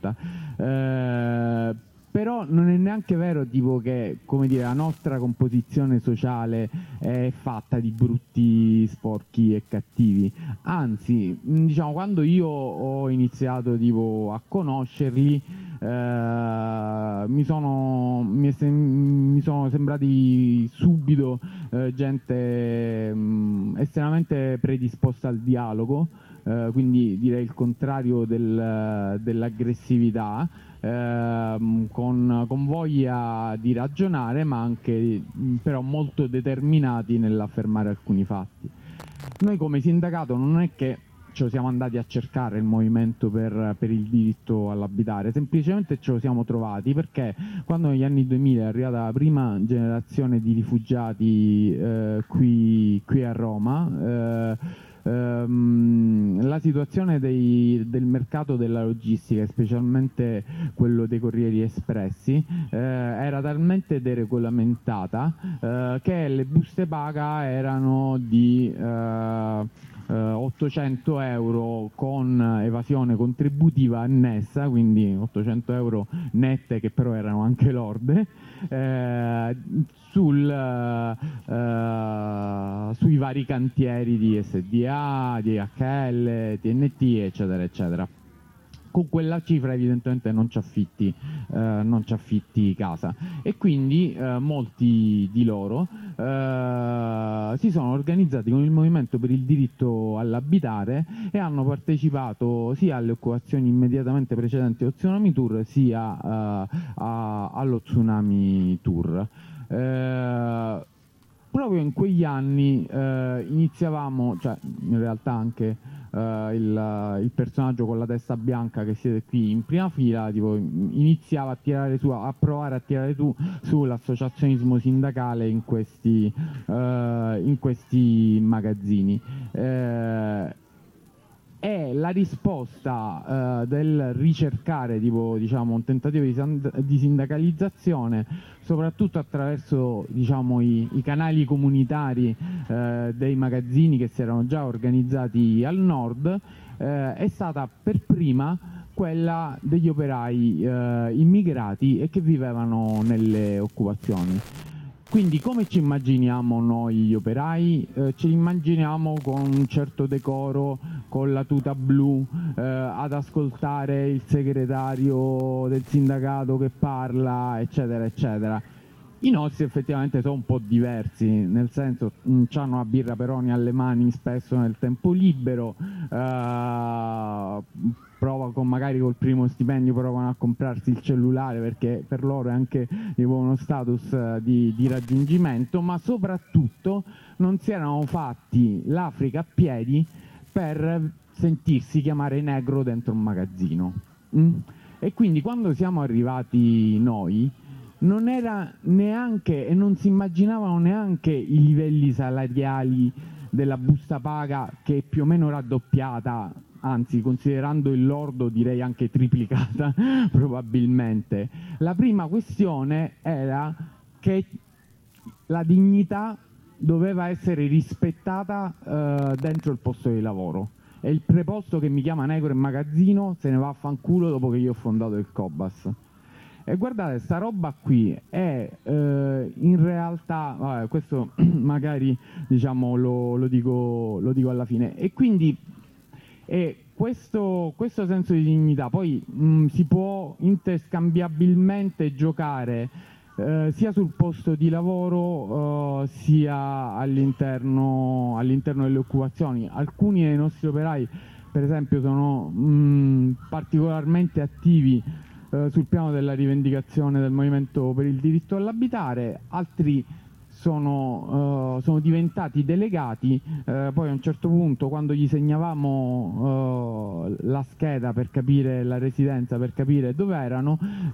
70. Però non è neanche vero tipo che, come dire, la nostra composizione sociale è fatta di brutti, sporchi e cattivi. Anzi, diciamo, quando io ho iniziato tipo a conoscerli mi sono sembrati subito gente estremamente predisposta al dialogo, quindi direi il contrario dell'aggressività, con voglia di ragionare, ma anche però molto determinati nell'affermare alcuni fatti. Noi come sindacato non è che ce lo siamo andati a cercare il movimento per il diritto all'abitare, semplicemente ce lo siamo trovati perché quando negli anni 2000 è arrivata la prima generazione di rifugiati qui a Roma, la situazione del mercato della logistica, specialmente quello dei corrieri espressi, era talmente deregolamentata che le buste paga erano di 800 euro con evasione contributiva annessa, quindi 800 euro nette che però erano anche lorde, sui vari cantieri di SDA, di HL, TNT, eccetera, eccetera. Con quella cifra evidentemente non ci affitti casa, e quindi molti di loro si sono organizzati con il Movimento per il diritto all'abitare e hanno partecipato sia alle occupazioni immediatamente precedenti allo Tsunami Tour sia allo Tsunami Tour. Proprio in quegli anni iniziavamo, cioè in realtà anche il personaggio con la testa bianca che siede qui in prima fila, tipo, iniziava a provare a tirare su l'associazionismo sindacale in questi magazzini. E la risposta del ricercare diciamo, un tentativo di sindacalizzazione, soprattutto attraverso diciamo, i canali comunitari dei magazzini che si erano già organizzati al nord, è stata per prima quella degli operai immigrati e che vivevano nelle occupazioni. Quindi come ci immaginiamo noi gli operai? Ce li immaginiamo con un certo decoro, con la tuta blu, ad ascoltare il segretario del sindacato che parla, eccetera, eccetera. I nostri effettivamente sono un po' diversi, nel senso hanno una birra Peroni alle mani spesso nel tempo libero, magari col primo stipendio provano a comprarsi il cellulare perché per loro è anche tipo uno status di raggiungimento, ma soprattutto non si erano fatti l'Africa a piedi per sentirsi chiamare negro dentro un magazzino. E quindi quando siamo arrivati noi non era neanche, e non si immaginavano neanche i livelli salariali della busta paga, che è più o meno raddoppiata, anzi considerando il lordo direi anche triplicata probabilmente. La prima questione era che la dignità doveva essere rispettata dentro il posto di lavoro, e il preposto che mi chiama negro in magazzino se ne va a fanculo dopo che io ho fondato il Cobas. E guardate, sta roba qui è in realtà, vabbè, questo magari diciamo lo dico alla fine, e quindi questo senso di dignità poi si può interscambiabilmente giocare sia sul posto di lavoro sia all'interno delle occupazioni. Alcuni dei nostri operai per esempio sono particolarmente attivi sul piano della rivendicazione del movimento per il diritto all'abitare, altri sono diventati delegati, poi a un certo punto quando gli segnavamo la scheda per capire la residenza, per capire dove erano,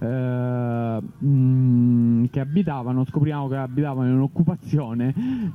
che abitavano, scopriamo che abitavano in un'occupazione,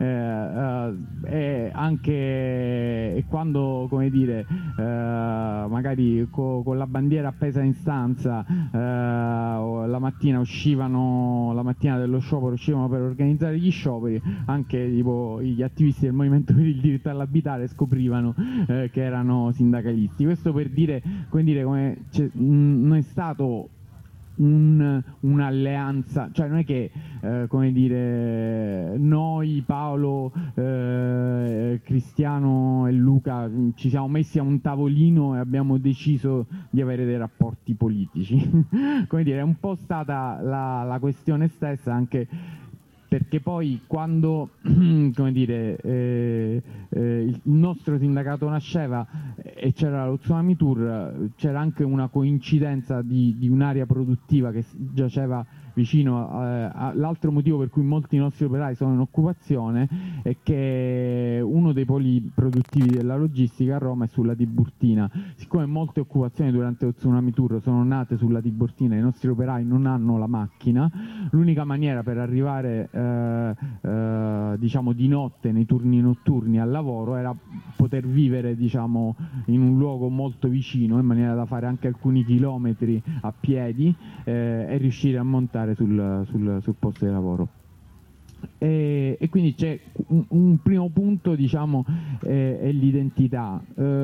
e anche quando, come dire, magari con la bandiera appesa in stanza la mattina dello sciopero uscivano per organizzare gli scioperi, anche tipo gli attivisti del movimento per il diritto all'abitare scoprivano che erano sindacalisti. Questo per dire, come non è stato un'alleanza, cioè non è che come dire, noi, Paolo, Cristiano e Luca ci siamo messi a un tavolino e abbiamo deciso di avere dei rapporti politici. Come dire, è un po' stata la questione stessa, anche perché poi quando come dire, il nostro sindacato nasceva e c'era lo Tsunami Tour, c'era anche una coincidenza di un'area produttiva che giaceva vicino all'altro motivo per cui molti nostri operai sono in occupazione è che uno dei poli produttivi della logistica a Roma è sulla Tiburtina. Siccome molte occupazioni durante lo Tsunami Tour sono nate sulla Tiburtina, i nostri operai non hanno la macchina, l'unica maniera per arrivare diciamo di notte nei turni notturni al lavoro era poter vivere diciamo in un luogo molto vicino, in maniera da fare anche alcuni chilometri a piedi e riuscire a montare sul posto di lavoro. E quindi c'è un primo punto, diciamo, è l'identità.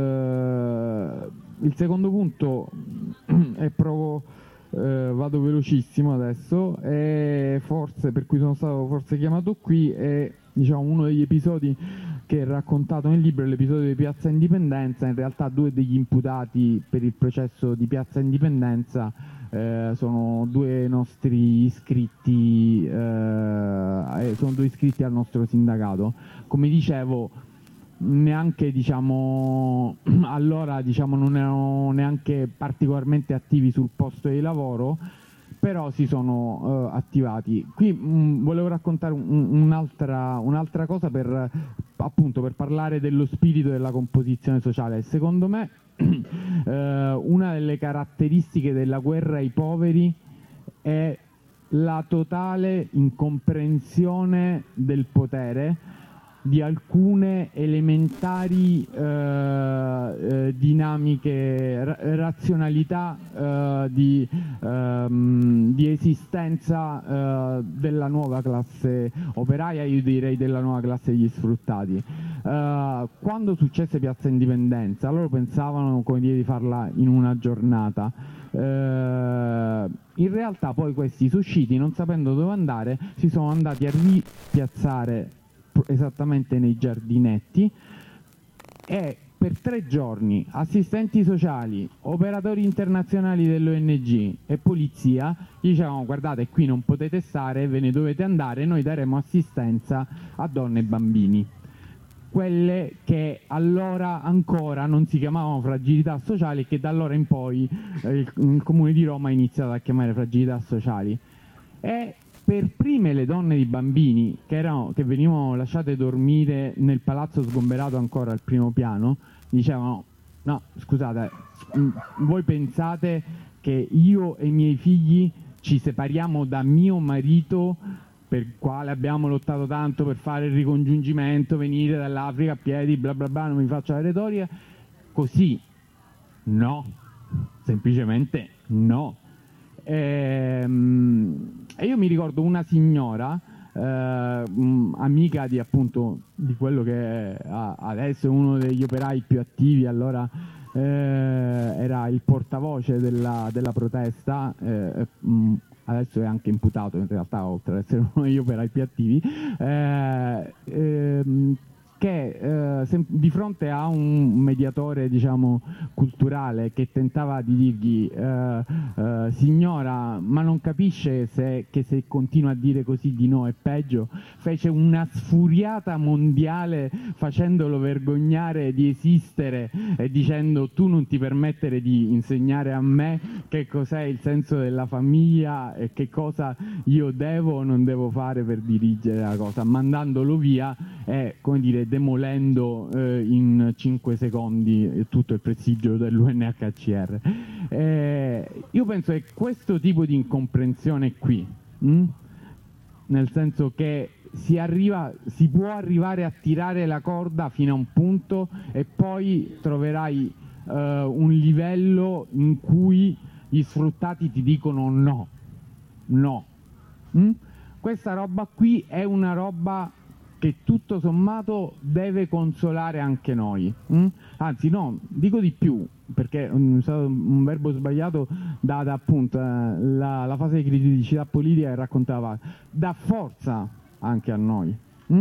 Il secondo punto è vado velocissimo adesso, e forse per cui sono stato forse chiamato qui è, diciamo, uno degli episodi che è raccontato nel libro, l'episodio di Piazza Indipendenza. In realtà due degli imputati per il processo di Piazza Indipendenza sono due nostri iscritti, sono due iscritti al nostro sindacato. Come dicevo, neanche, diciamo, allora, diciamo, non erano neanche particolarmente attivi sul posto di lavoro, però si sono attivati. Qui volevo raccontare un'altra cosa per parlare dello spirito della composizione sociale. Secondo me una delle caratteristiche della guerra ai poveri è la totale incomprensione del potere, di alcune elementari dinamiche, razionalità di esistenza della nuova classe operaia, io direi della nuova classe degli sfruttati. Quando successe Piazza Indipendenza, loro pensavano, come dire, di farla in una giornata. In realtà poi questi susciti, non sapendo dove andare, si sono andati a ripiazzare esattamente nei giardinetti, e per 3 giorni assistenti sociali, operatori internazionali dell'ONG e polizia dicevano: guardate, qui non potete stare, ve ne dovete andare, noi daremo assistenza a donne e bambini. Quelle che allora ancora non si chiamavano fragilità sociali e che da allora in poi il Comune di Roma ha iniziato a chiamare fragilità sociali. E per prime le donne e i bambini che venivano lasciate dormire nel palazzo sgomberato ancora al primo piano dicevano: no, scusate, voi pensate che io e i miei figli ci separiamo da mio marito, per il quale abbiamo lottato tanto per fare il ricongiungimento, venire dall'Africa a piedi, bla bla bla, non mi faccio la retorica, così? No, semplicemente no. E io mi ricordo una signora, amica di, appunto, di quello che adesso è uno degli operai più attivi, allora era il portavoce della protesta, adesso è anche imputato in realtà, oltre ad essere uno degli operai più attivi, che di fronte a un mediatore, diciamo, culturale che tentava di dirgli signora, ma non capisce che se continua a dire così di no è peggio, fece una sfuriata mondiale facendolo vergognare di esistere e dicendo: tu non ti permettere di insegnare a me che cos'è il senso della famiglia e che cosa io devo o non devo fare per dirigere la cosa, mandandolo via e, come dire, demolendo in 5 secondi tutto il prestigio dell'UNHCR. Io penso che questo tipo di incomprensione qui, nel senso che si può arrivare a tirare la corda fino a un punto e poi troverai un livello in cui gli sfruttati ti dicono no. Questa roba qui è una roba che tutto sommato deve consolare anche noi. Anzi no, dico di più, perché è stato un verbo sbagliato, data appunto la fase di criticità politica che raccontava, dà forza anche a noi.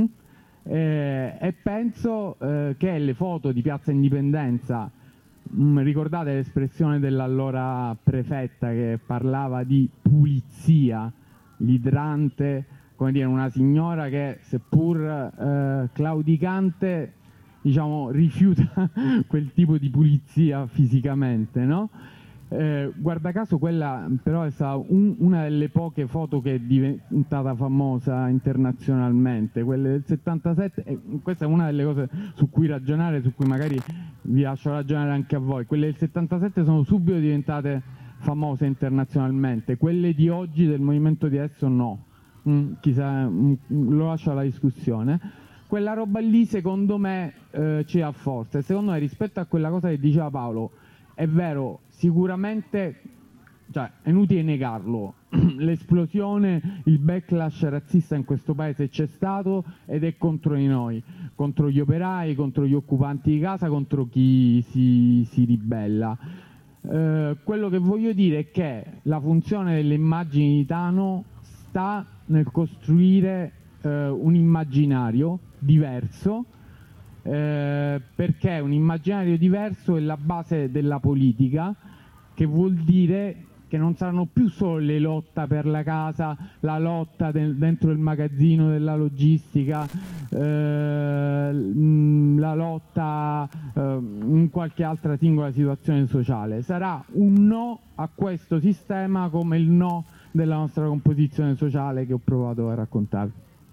E penso che le foto di Piazza Indipendenza, ricordate l'espressione dell'allora prefetta che parlava di pulizia, l'idrante, come dire, una signora che, seppur claudicante, diciamo, rifiuta quel tipo di pulizia fisicamente, no? Guarda caso quella però è stata una delle poche foto che è diventata famosa internazionalmente, quelle del 77, e questa è una delle cose su cui ragionare, su cui magari vi lascio ragionare anche a voi. Quelle del 77 sono subito diventate famose internazionalmente, quelle di oggi del movimento di adesso no. Chissà, lo lascio alla discussione. Quella roba lì secondo me ci ha forza, e secondo me rispetto a quella cosa che diceva Paolo, è vero, sicuramente cioè è inutile negarlo, l'esplosione, il backlash razzista in questo paese c'è stato ed è contro di noi, contro gli operai, contro gli occupanti di casa, contro chi si ribella. Quello che voglio dire è che la funzione delle immagini di Tano sta nel costruire un immaginario diverso, perché un immaginario diverso è la base della politica, che vuol dire che non saranno più solo le lotte per la casa, la lotta dentro il magazzino della logistica, la lotta in qualche altra singola situazione sociale. Sarà un no a questo sistema come il no della nostra composizione sociale che ho provato a raccontarvi.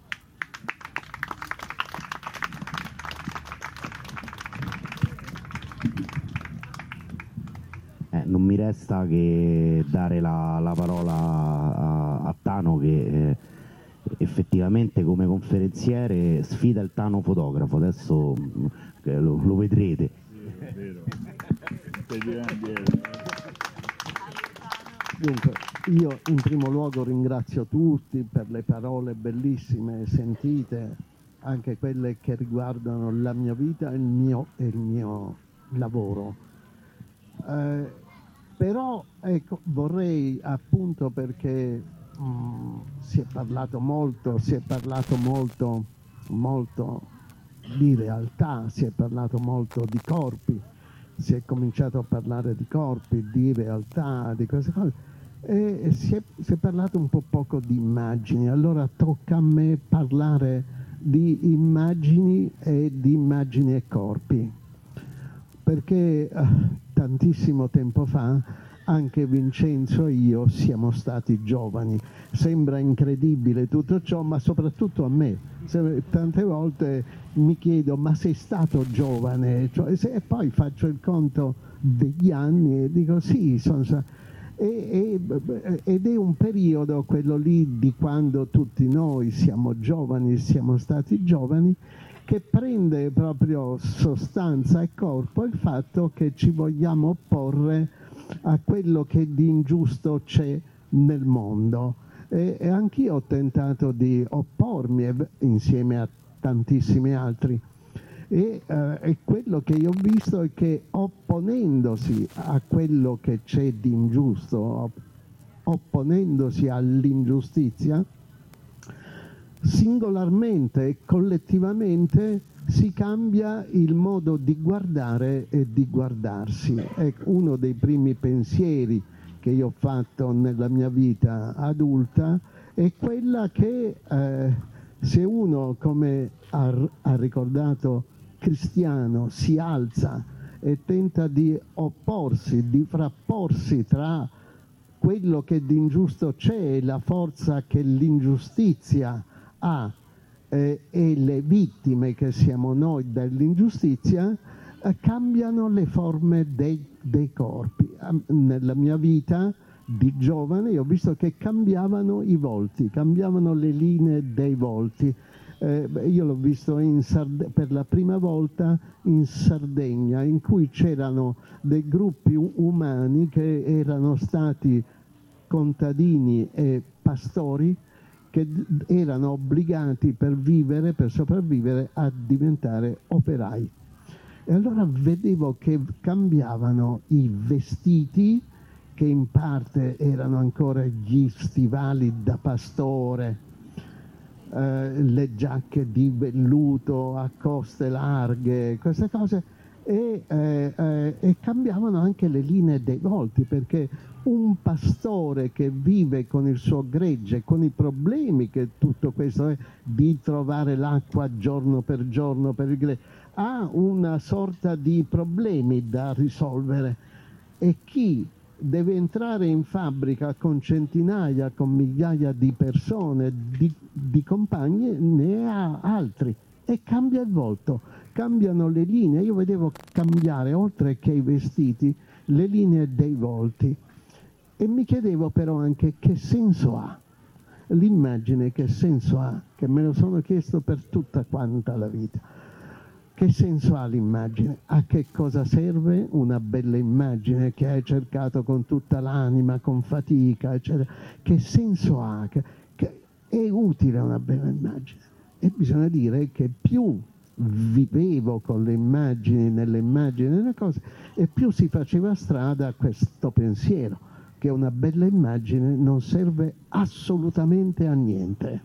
Non mi resta che dare la parola a Tano, che effettivamente come conferenziere sfida il Tano fotografo. Adesso lo vedrete. Sì, è vero. Dunque, io in primo luogo ringrazio tutti per le parole bellissime sentite, anche quelle che riguardano la mia vita e il mio lavoro. Però ecco, vorrei, appunto perché si è parlato molto di realtà, si è parlato molto di corpi, si è cominciato a parlare di corpi, di realtà, di queste cose, e si è parlato un po' poco di immagini. Allora tocca a me parlare di immagini e corpi, perché tantissimo tempo fa anche Vincenzo e io siamo stati giovani. Sembra incredibile tutto ciò, ma soprattutto a me. Tante volte mi chiedo, ma sei stato giovane? E poi faccio il conto degli anni e dico sì, ed è un periodo, quello lì di quando tutti noi siamo giovani, siamo stati giovani, che prende proprio sostanza e corpo il fatto che ci vogliamo opporre a quello che di ingiusto c'è nel mondo. E anch'io ho tentato di oppormi insieme a tantissimi altri. E quello che io ho visto è che opponendosi a quello che c'è di ingiusto, opponendosi all'ingiustizia, singolarmente e collettivamente si cambia il modo di guardare e di guardarsi. È uno dei primi pensieri che io ho fatto nella mia vita adulta, è quella che se uno, come ha ricordato Cristiano, si alza e tenta di opporsi, di frapporsi tra quello che di ingiusto c'è e la forza che l'ingiustizia ha e le vittime che siamo noi dell'ingiustizia, cambiano le forme dei corpi. Nella mia vita di giovane io ho visto che cambiavano i volti, cambiavano le linee dei volti. Io l'ho visto per la prima volta in Sardegna, in cui c'erano dei gruppi umani che erano stati contadini e pastori, che erano obbligati per sopravvivere, a diventare operai. E allora vedevo che cambiavano i vestiti, che in parte erano ancora gli stivali da pastore, le giacche di velluto a coste larghe, queste cose, e cambiavano anche le linee dei volti, perché un pastore che vive con il suo gregge, con i problemi che tutto questo è, di trovare l'acqua giorno per il gregge, ha una sorta di problemi da risolvere, e chi deve entrare in fabbrica con centinaia, con migliaia di persone, di compagni, ne ha altri, e cambia il volto, cambiano le linee. Io vedevo cambiare, oltre che i vestiti, le linee dei volti, e mi chiedevo però anche che senso ha l'immagine, che senso ha, che me lo sono chiesto per tutta quanta la vita. Che senso ha l'immagine? A che cosa serve una bella immagine che hai cercato con tutta l'anima, con fatica, eccetera? Che senso ha? Che è utile una bella immagine. E bisogna dire che più vivevo con le immagini, nelle cose, e più si faceva strada a questo pensiero, che una bella immagine non serve assolutamente a niente.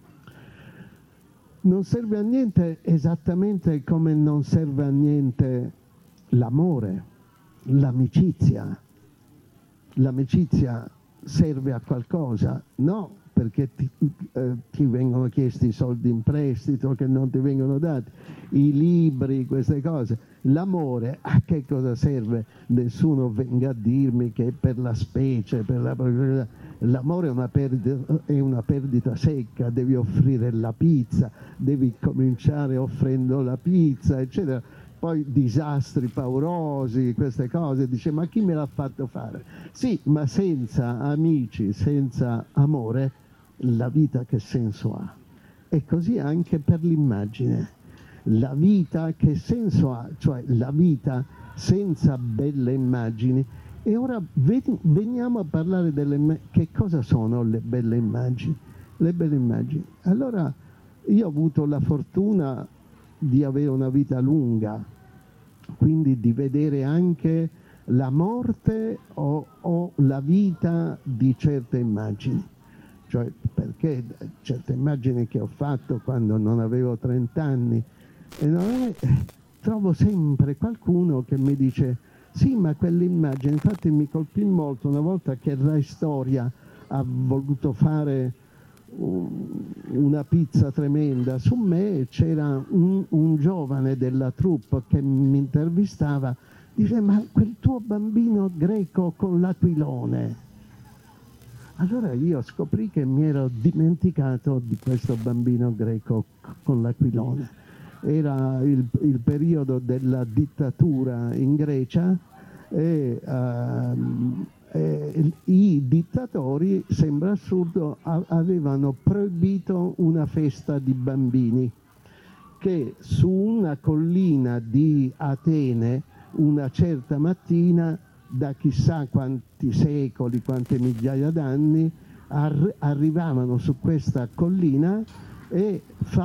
Non serve a niente esattamente come non serve a niente l'amore, l'amicizia. L'amicizia serve a qualcosa? No, perché ti vengono chiesti soldi in prestito che non ti vengono dati, i libri, queste cose. L'amore a che cosa serve? Nessuno venga a dirmi che per la specie, per la... L'amore è una perdita secca, devi offrire la pizza, devi cominciare offrendo la pizza, eccetera. Poi disastri paurosi, queste cose, dice ma chi me l'ha fatto fare? Sì, ma senza amici, senza amore, la vita che senso ha? E così anche per l'immagine. La vita che senso ha? Cioè la vita senza belle immagini. E ora veniamo a parlare che cosa sono le belle immagini. Le belle immagini. Allora, io ho avuto la fortuna di avere una vita lunga, quindi di vedere anche la morte o la vita di certe immagini. Cioè, perché certe immagini che ho fatto quando non avevo 30 anni, trovo sempre qualcuno che mi dice sì, ma quell'immagine, infatti mi colpì molto una volta che Rai Storia ha voluto fare una pizza tremenda su me, c'era un giovane della troupe che mi intervistava, dice ma quel tuo bambino greco con l'aquilone. Allora io scoprì che mi ero dimenticato di questo bambino greco con l'aquilone. Era il periodo della dittatura in Grecia e i dittatori, sembra assurdo, avevano proibito una festa di bambini che su una collina di Atene una certa mattina, da chissà quanti secoli, quante migliaia d'anni, arrivavano su questa collina e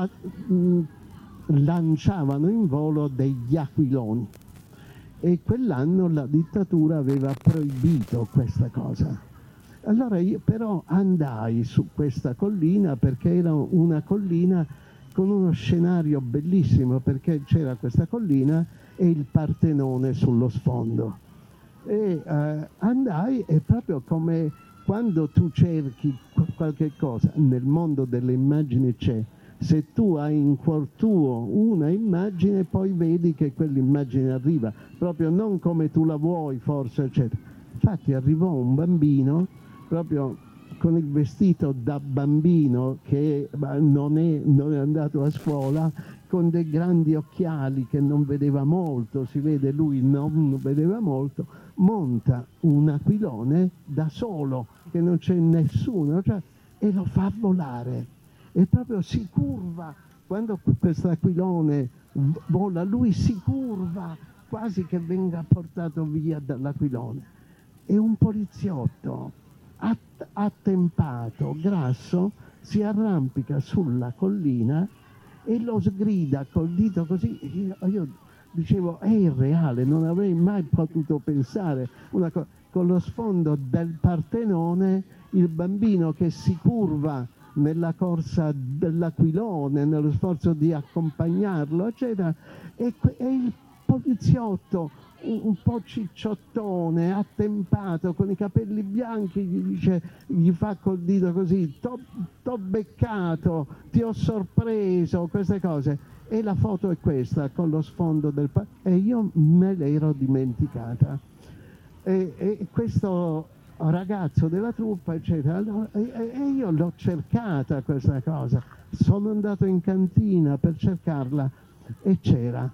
lanciavano in volo degli aquiloni. E quell'anno la dittatura aveva proibito questa cosa. Allora io però andai su questa collina perché era una collina con uno scenario bellissimo, perché c'era questa collina e il Partenone sullo sfondo. E andai, e proprio come quando tu cerchi qualche cosa, nel mondo delle immagini c'è, se tu hai in cuor tuo una immagine, poi vedi che quell'immagine arriva, proprio non come tu la vuoi forse, eccetera. Infatti arrivò un bambino, proprio con il vestito da bambino, che non è andato a scuola, con dei grandi occhiali che non vedeva molto, si vede lui non vedeva molto, monta un aquilone da solo, che non c'è nessuno, cioè, e lo fa volare. E proprio si curva, quando questo aquilone vola, lui si curva, quasi che venga portato via dall'aquilone. E un poliziotto attempato, grasso, si arrampica sulla collina e lo sgrida col dito così. Io dicevo, è irreale, non avrei mai potuto pensare una cosa. Con lo sfondo del Partenone, il bambino che si curva nella corsa dell'aquilone, nello sforzo di accompagnarlo, eccetera, e il poliziotto un po' cicciottone, attempato, con i capelli bianchi, gli fa col dito così, t'ho beccato, ti ho sorpreso, queste cose. E la foto è questa, con lo sfondo del... E io me l'ero dimenticata. E questo ragazzo della truppa, eccetera, e io l'ho cercata questa cosa, sono andato in cantina per cercarla e c'era.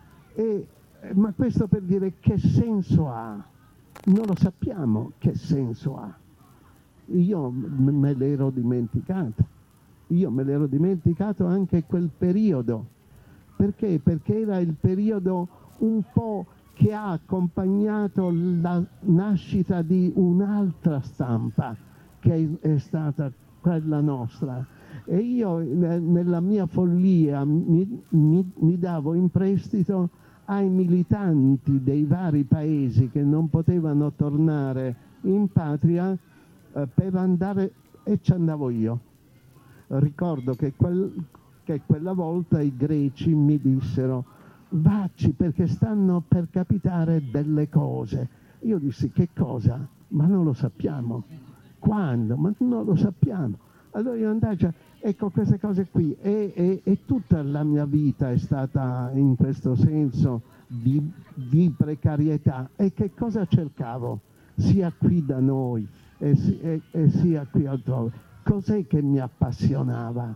Ma questo per dire che senso ha? Non lo sappiamo che senso ha. Io me l'ero dimenticato. Io me l'ero dimenticato anche quel periodo, Perché? Perché era il periodo un po' che ha accompagnato la nascita di un'altra stampa, che è stata quella nostra. E io nella mia follia mi davo in prestito ai militanti dei vari paesi che non potevano tornare in patria per andare, e ci andavo io. Ricordo che quella volta i greci mi dissero: vacci, perché stanno per capitare delle cose. Io dissi: che cosa? Ma non lo sappiamo. Quando? Ma non lo sappiamo. Allora io andai, cioè, ecco, queste cose qui, e tutta la mia vita è stata in questo senso di precarietà. E che cosa cercavo? Sia qui da noi e sia qui altrove. Cos'è che mi appassionava?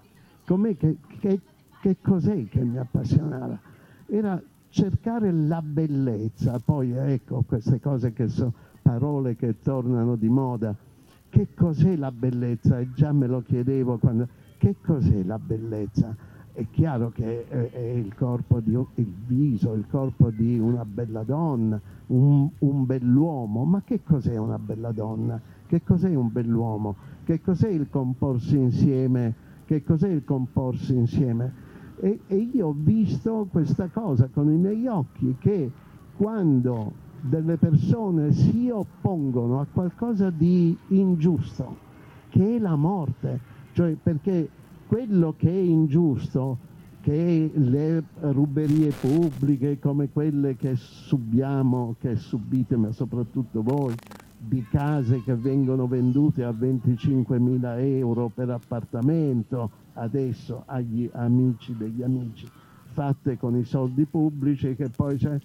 Che cos'è che mi appassionava? Era cercare la bellezza. Poi ecco, queste cose che sono parole che tornano di moda. Che cos'è la bellezza? E già me lo chiedevo quando... Che cos'è la bellezza? È chiaro che è il corpo il viso, il corpo di una bella donna, un bell'uomo. Ma che cos'è una bella donna? Che cos'è un bell'uomo? Che cos'è il comporsi insieme? Che cos'è il comporsi insieme? E io ho visto questa cosa con i miei occhi, che quando delle persone si oppongono a qualcosa di ingiusto, che è la morte, cioè perché quello che è ingiusto, che è le ruberie pubbliche come quelle che subiamo, che subite, ma soprattutto voi, di case che vengono vendute a 25.000 euro per appartamento adesso agli amici degli amici, fatte con i soldi pubblici, che poi c'è...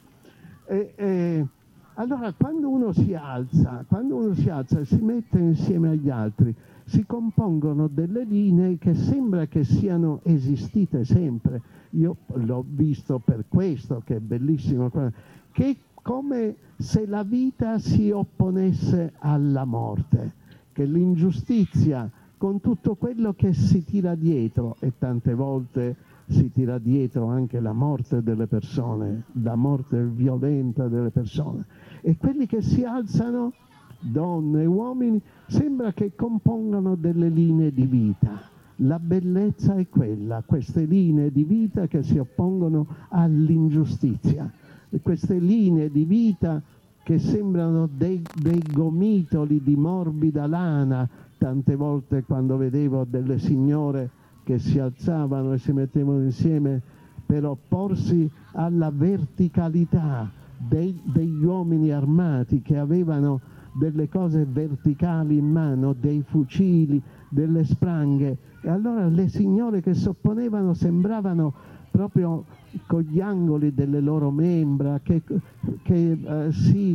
Allora quando uno si alza e si mette insieme agli altri, si compongono delle linee che sembra che siano esistite sempre. Io l'ho visto per questo, che è bellissimo, che è come se la vita si opponesse alla morte, che l'ingiustizia, con tutto quello che si tira dietro, e tante volte si tira dietro anche la morte delle persone, la morte violenta delle persone, e quelli che si alzano, donne e uomini, sembra che compongano delle linee di vita. La bellezza è quella, queste linee di vita che si oppongono all'ingiustizia, e queste linee di vita che sembrano dei gomitoli di morbida lana. Tante volte quando vedevo delle signore che si alzavano e si mettevano insieme per opporsi alla verticalità degli uomini armati, che avevano delle cose verticali in mano, dei fucili, delle spranghe, e allora le signore che si opponevano sembravano proprio con gli angoli delle loro membra che si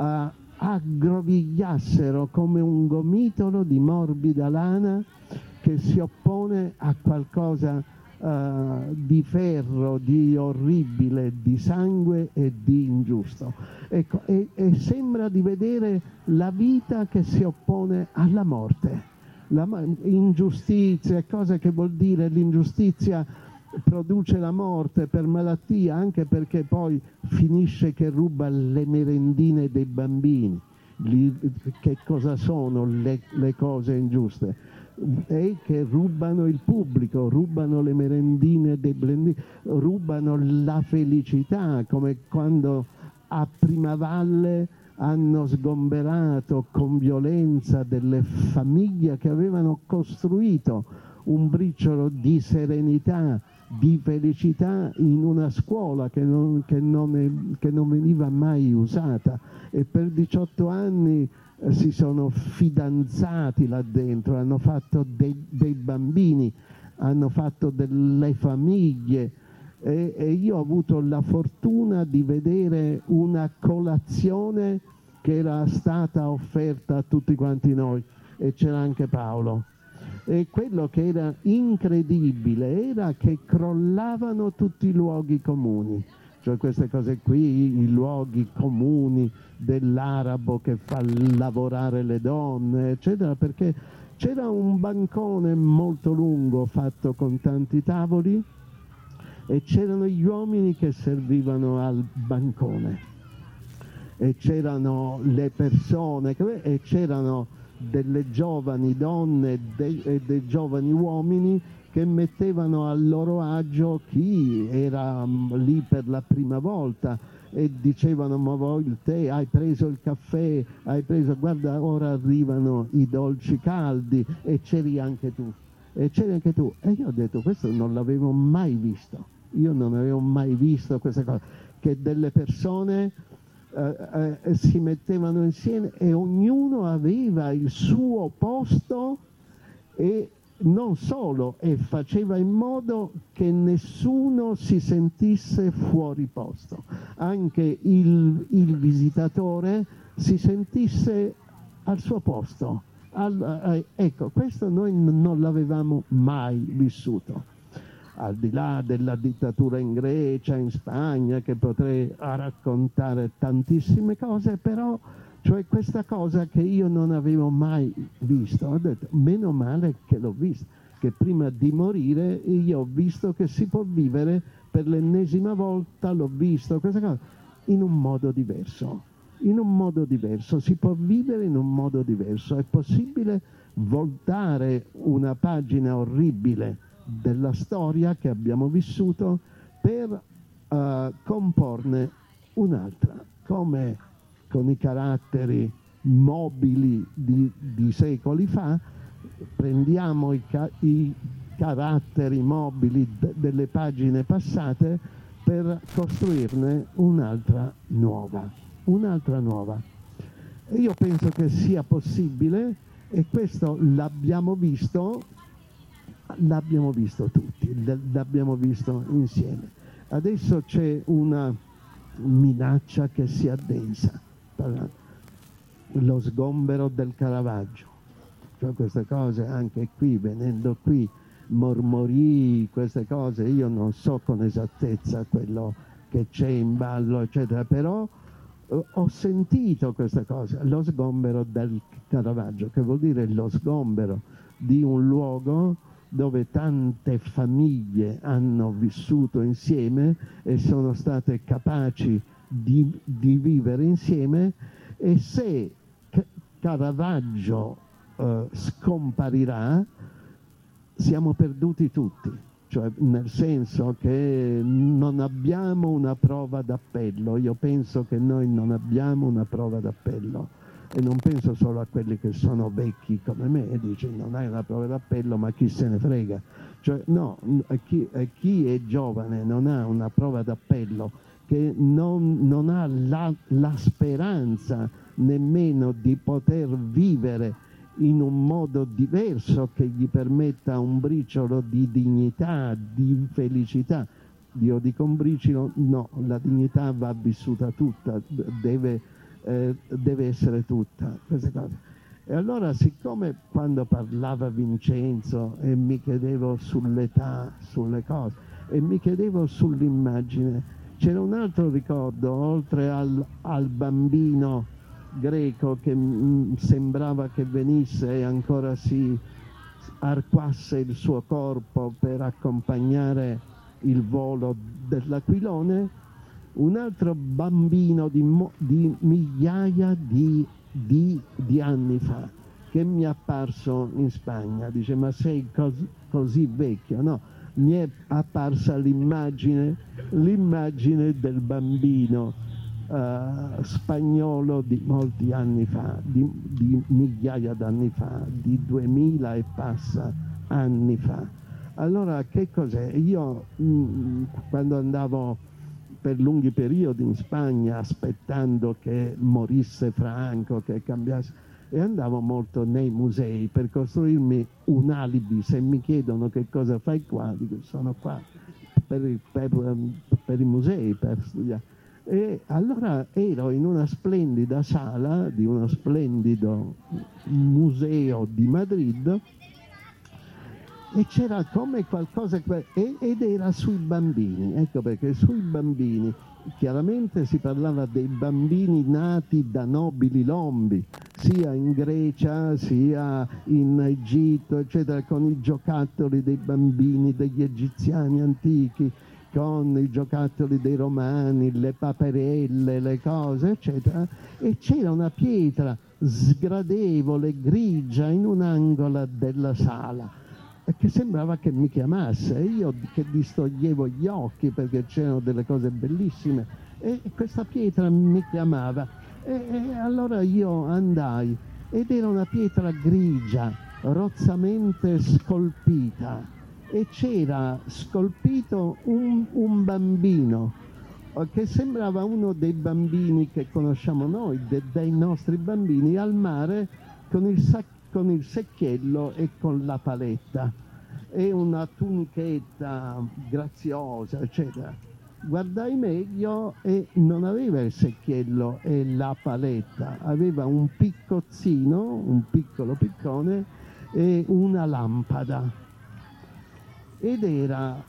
aggrovigliassero come un gomitolo di morbida lana che si oppone a qualcosa di ferro, di orribile, di sangue e di ingiusto. Ecco, e sembra di vedere la vita che si oppone alla morte. Ingiustizia, cosa che vuol dire l'ingiustizia? Produce la morte per malattia, anche perché poi finisce che ruba le merendine dei bambini. Che cosa sono le cose ingiuste? E che rubano il pubblico, rubano le merendine dei bambini, rubano la felicità, come quando a Primavalle hanno sgomberato con violenza delle famiglie che avevano costruito un briciolo di serenità, di felicità in una scuola che non veniva mai usata, e per 18 anni si sono fidanzati là dentro, hanno fatto dei bambini, hanno fatto delle famiglie, e io ho avuto la fortuna di vedere una colazione che era stata offerta a tutti quanti noi, e c'era anche Paolo. E quello che era incredibile era che crollavano tutti i luoghi comuni, cioè queste cose qui, i luoghi comuni dell'arabo che fa lavorare le donne, eccetera, perché c'era un bancone molto lungo fatto con tanti tavoli, e c'erano gli uomini che servivano al bancone, e c'erano le persone e c'erano delle giovani donne e dei giovani uomini che mettevano a loro agio chi era lì per la prima volta e dicevano: ma vuoi il tè, hai preso il caffè, hai preso, guarda ora arrivano i dolci caldi, e c'eri anche tu, e io ho detto: questo non l'avevo mai visto, io non avevo mai visto questa cosa, che delle persone si mettevano insieme e ognuno aveva il suo posto, e non solo, e faceva in modo che nessuno si sentisse fuori posto, anche il visitatore si sentisse al suo posto. Ecco, questo noi non l'avevamo mai vissuto, al di là della dittatura in Grecia, in Spagna, che potrei raccontare tantissime cose, però cioè questa cosa che io non avevo mai visto. Ho detto: meno male che l'ho visto, che prima di morire io ho visto che si può vivere per l'ennesima volta, l'ho visto questa cosa in un modo diverso, si può vivere in un modo diverso, è possibile voltare una pagina orribile della storia che abbiamo vissuto per comporne un'altra, come con i caratteri mobili di secoli fa, prendiamo i caratteri mobili delle pagine passate per costruirne un'altra nuova. E io penso che sia possibile, e questo l'abbiamo visto tutti, l'abbiamo visto insieme. Adesso c'è una minaccia che si addensa, lo sgombero del Caravaggio, cioè queste cose anche qui, venendo qui, mormorii, queste cose, io non so con esattezza quello che c'è in ballo, eccetera, però ho sentito questa cosa, lo sgombero del Caravaggio, che vuol dire lo sgombero di un luogo dove tante famiglie hanno vissuto insieme e sono state capaci di vivere insieme, e se Caravaggio scomparirà siamo perduti tutti, cioè nel senso che non abbiamo una prova d'appello. Io penso che noi non abbiamo una prova d'appello, e non penso solo a quelli che sono vecchi come me e dice non hai una prova d'appello, ma chi se ne frega, cioè no, chi è giovane non ha una prova d'appello, che non ha la speranza nemmeno di poter vivere in un modo diverso che gli permetta un briciolo di dignità, di felicità. Io dico un briciolo, no, la dignità va vissuta tutta, deve essere tutta, queste cose. E allora, siccome quando parlava Vincenzo e mi chiedevo sull'età, sulle cose, e mi chiedevo sull'immagine, c'era un altro ricordo, oltre al bambino greco che sembrava che venisse e ancora si arcuasse il suo corpo per accompagnare il volo dell'aquilone, un altro bambino di migliaia di anni fa, che mi è apparso in Spagna. Dice: ma sei così vecchio? No, mi è apparsa l'immagine del bambino spagnolo di molti anni fa, di migliaia d'anni fa, di 2000 e passa anni fa. Allora, che cos'è? Io quando andavo per lunghi periodi in Spagna, aspettando che morisse Franco, che cambiasse, e andavo molto nei musei per costruirmi un alibi. Se mi chiedono che cosa fai qua, dico sono qua per i musei, per studiare. E allora ero in una splendida sala di uno splendido museo di Madrid, e c'era come qualcosa ed era sui bambini. Ecco perché sui bambini chiaramente si parlava dei bambini nati da nobili lombi, sia in Grecia sia in Egitto, eccetera, con i giocattoli dei bambini degli egiziani antichi, con i giocattoli dei romani, le paperelle, le cose, eccetera, e c'era una pietra sgradevole, grigia, in un angolo della sala, che sembrava che mi chiamasse, e io che distoglievo gli occhi perché c'erano delle cose bellissime, e questa pietra mi chiamava, e allora io andai, ed era una pietra grigia, rozzamente scolpita, e c'era scolpito un bambino che sembrava uno dei bambini che conosciamo noi, dei nostri bambini, al mare con il secchiello e con la paletta e una tunichetta graziosa, eccetera. Guardai meglio e non aveva il secchiello e la paletta, aveva un piccozzino, un piccolo piccone e una lampada. Ed era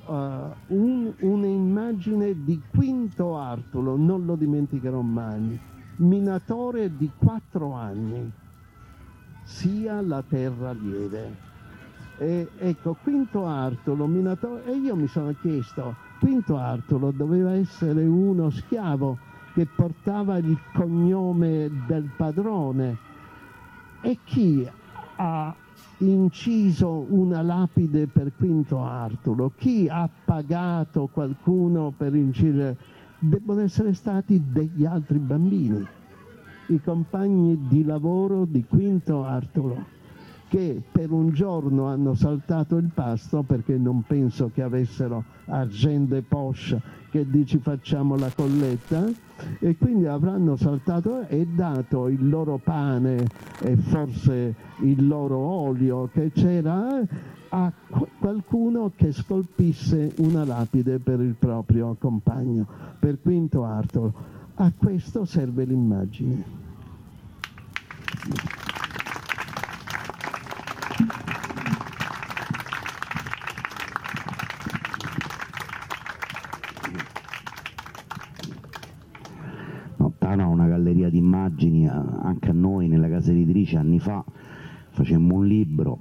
un'immagine di Quinto Artulo, non lo dimenticherò mai, minatore di 4 anni, sia la terra lieve. E ecco, Quinto Artulo, minatore, e io mi sono chiesto, Quinto Artulo doveva essere uno schiavo che portava il cognome del padrone, e chi ha inciso una lapide per Quinto Artulo? Chi ha pagato qualcuno per incidere? Debbono essere stati degli altri bambini, i compagni di lavoro di Quinto Artulo, che per un giorno hanno saltato il pasto, perché non penso che avessero argent de poche che dici facciamo la colletta, e quindi avranno saltato e dato il loro pane e forse il loro olio che c'era a qualcuno che scolpisse una lapide per il proprio compagno, per Quinto Artulo. A questo serve l'immagine. Tano ha una galleria di immagini, anche a noi nella casa editrice anni fa facemmo un libro,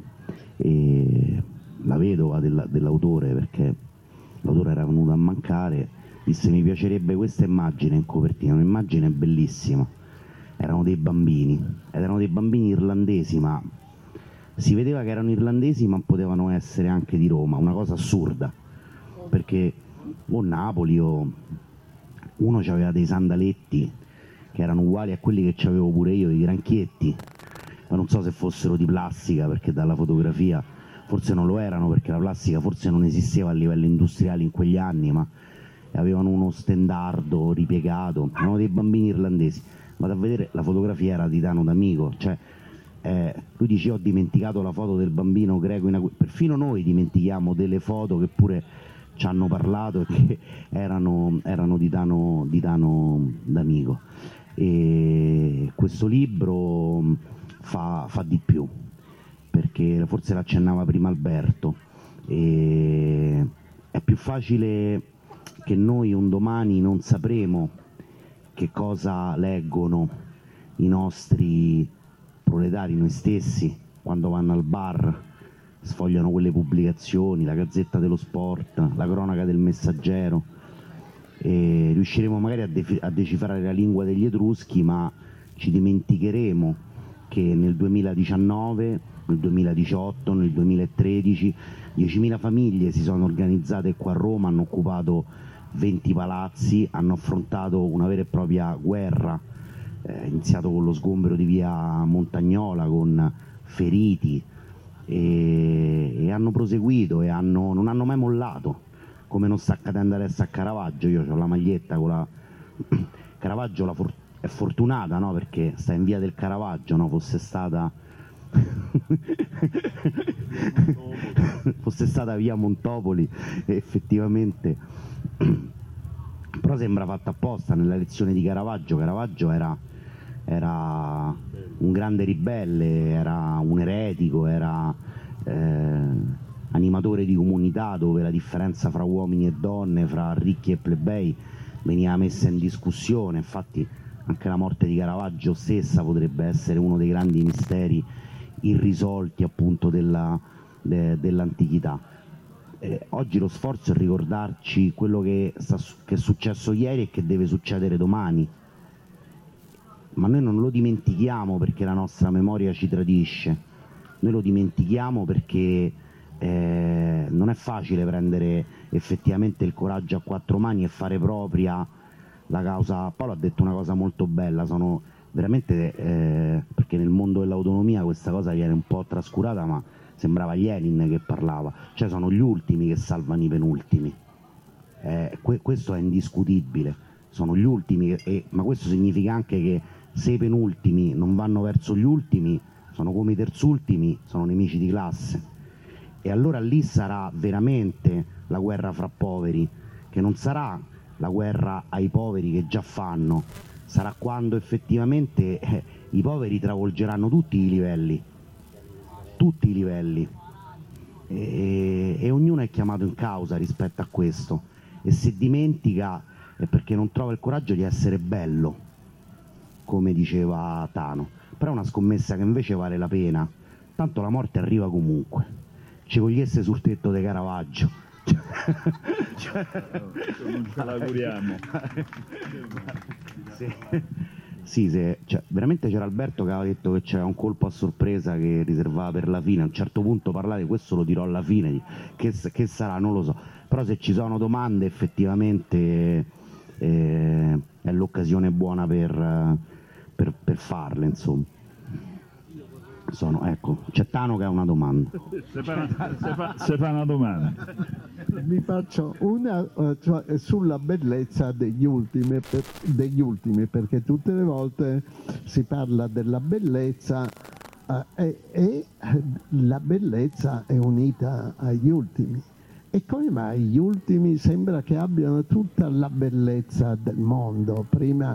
e la vedova dell'autore, perché l'autore era venuto a mancare, disse mi piacerebbe questa immagine in copertina, un'immagine bellissima, erano dei bambini, ed erano dei bambini irlandesi, ma si vedeva che erano irlandesi ma potevano essere anche di Roma, una cosa assurda, perché o Napoli o uno aveva dei sandaletti che erano uguali a quelli che avevo pure io, i granchietti, ma non so se fossero di plastica, perché dalla fotografia forse non lo erano, perché la plastica forse non esisteva a livello industriale in quegli anni, ma avevano uno stendardo ripiegato, erano dei bambini irlandesi. Vado a vedere, la fotografia era di Tano D'Amico, cioè lui dice ho dimenticato la foto del bambino greco perfino noi dimentichiamo delle foto che pure ci hanno parlato e che erano di Tano D'Amico. E questo libro fa di più, perché forse l'accennava prima Alberto, e è più facile che noi un domani non sapremo che cosa leggono i nostri proletari, noi stessi, quando vanno al bar, sfogliano quelle pubblicazioni, la Gazzetta dello Sport, la cronaca del Messaggero, e riusciremo magari a decifrare la lingua degli Etruschi, ma ci dimenticheremo che nel 2019, nel 2018, nel 2013 10.000 famiglie si sono organizzate qua a Roma, hanno occupato 20 palazzi, hanno affrontato una vera e propria guerra, iniziato con lo sgombero di via Montagnola, con feriti, e hanno proseguito e non hanno mai mollato, come non sta accadendo adesso a Caravaggio. Io ho la maglietta con la Caravaggio, è fortunata, no? Perché sta in via del Caravaggio, no? Fosse stata via Montopoli, effettivamente, però sembra fatta apposta. Nella lezione di Caravaggio era un grande ribelle, era un eretico, era animatore di comunità dove la differenza fra uomini e donne, fra ricchi e plebei veniva messa in discussione. Infatti anche la morte di Caravaggio stessa potrebbe essere uno dei grandi misteri irrisolti appunto dell'antichità. oggi lo sforzo è ricordarci quello che è successo ieri e che deve succedere domani, ma noi non lo dimentichiamo perché la nostra memoria ci tradisce, noi lo dimentichiamo perché non è facile prendere effettivamente il coraggio a quattro mani e fare propria la causa. Paolo ha detto una cosa molto bella, sono veramente, perché nel mondo dell'autonomia questa cosa viene un po' trascurata, ma sembrava Lenin che parlava, cioè sono gli ultimi che salvano i penultimi, questo è indiscutibile, sono gli ultimi, ma questo significa anche che se i penultimi non vanno verso gli ultimi, sono come i terzultimi, sono nemici di classe. E allora lì sarà veramente la guerra fra poveri, che non sarà la guerra ai poveri che già fanno, sarà quando effettivamente i poveri travolgeranno tutti i livelli, e ognuno è chiamato in causa rispetto a questo, e se dimentica è perché non trova il coraggio di essere bello, come diceva Tano. Però è una scommessa che invece vale la pena, tanto la morte arriva comunque, ci cogliesse sul tetto di Caravaggio. Non ce l'auguriamo. Sì, cioè, veramente c'era Alberto che aveva detto che c'era un colpo a sorpresa che riservava per la fine. A un certo punto parlate, questo lo dirò alla fine, che sarà, non lo so. Però se ci sono domande effettivamente è l'occasione buona per farle, insomma. Ecco, c'è Tano che ha una domanda. Se fa una domanda. Vi faccio una cioè, sulla bellezza degli ultimi, perché tutte le volte si parla della bellezza e la bellezza è unita agli ultimi. E come mai gli ultimi sembra che abbiano tutta la bellezza del mondo? Prima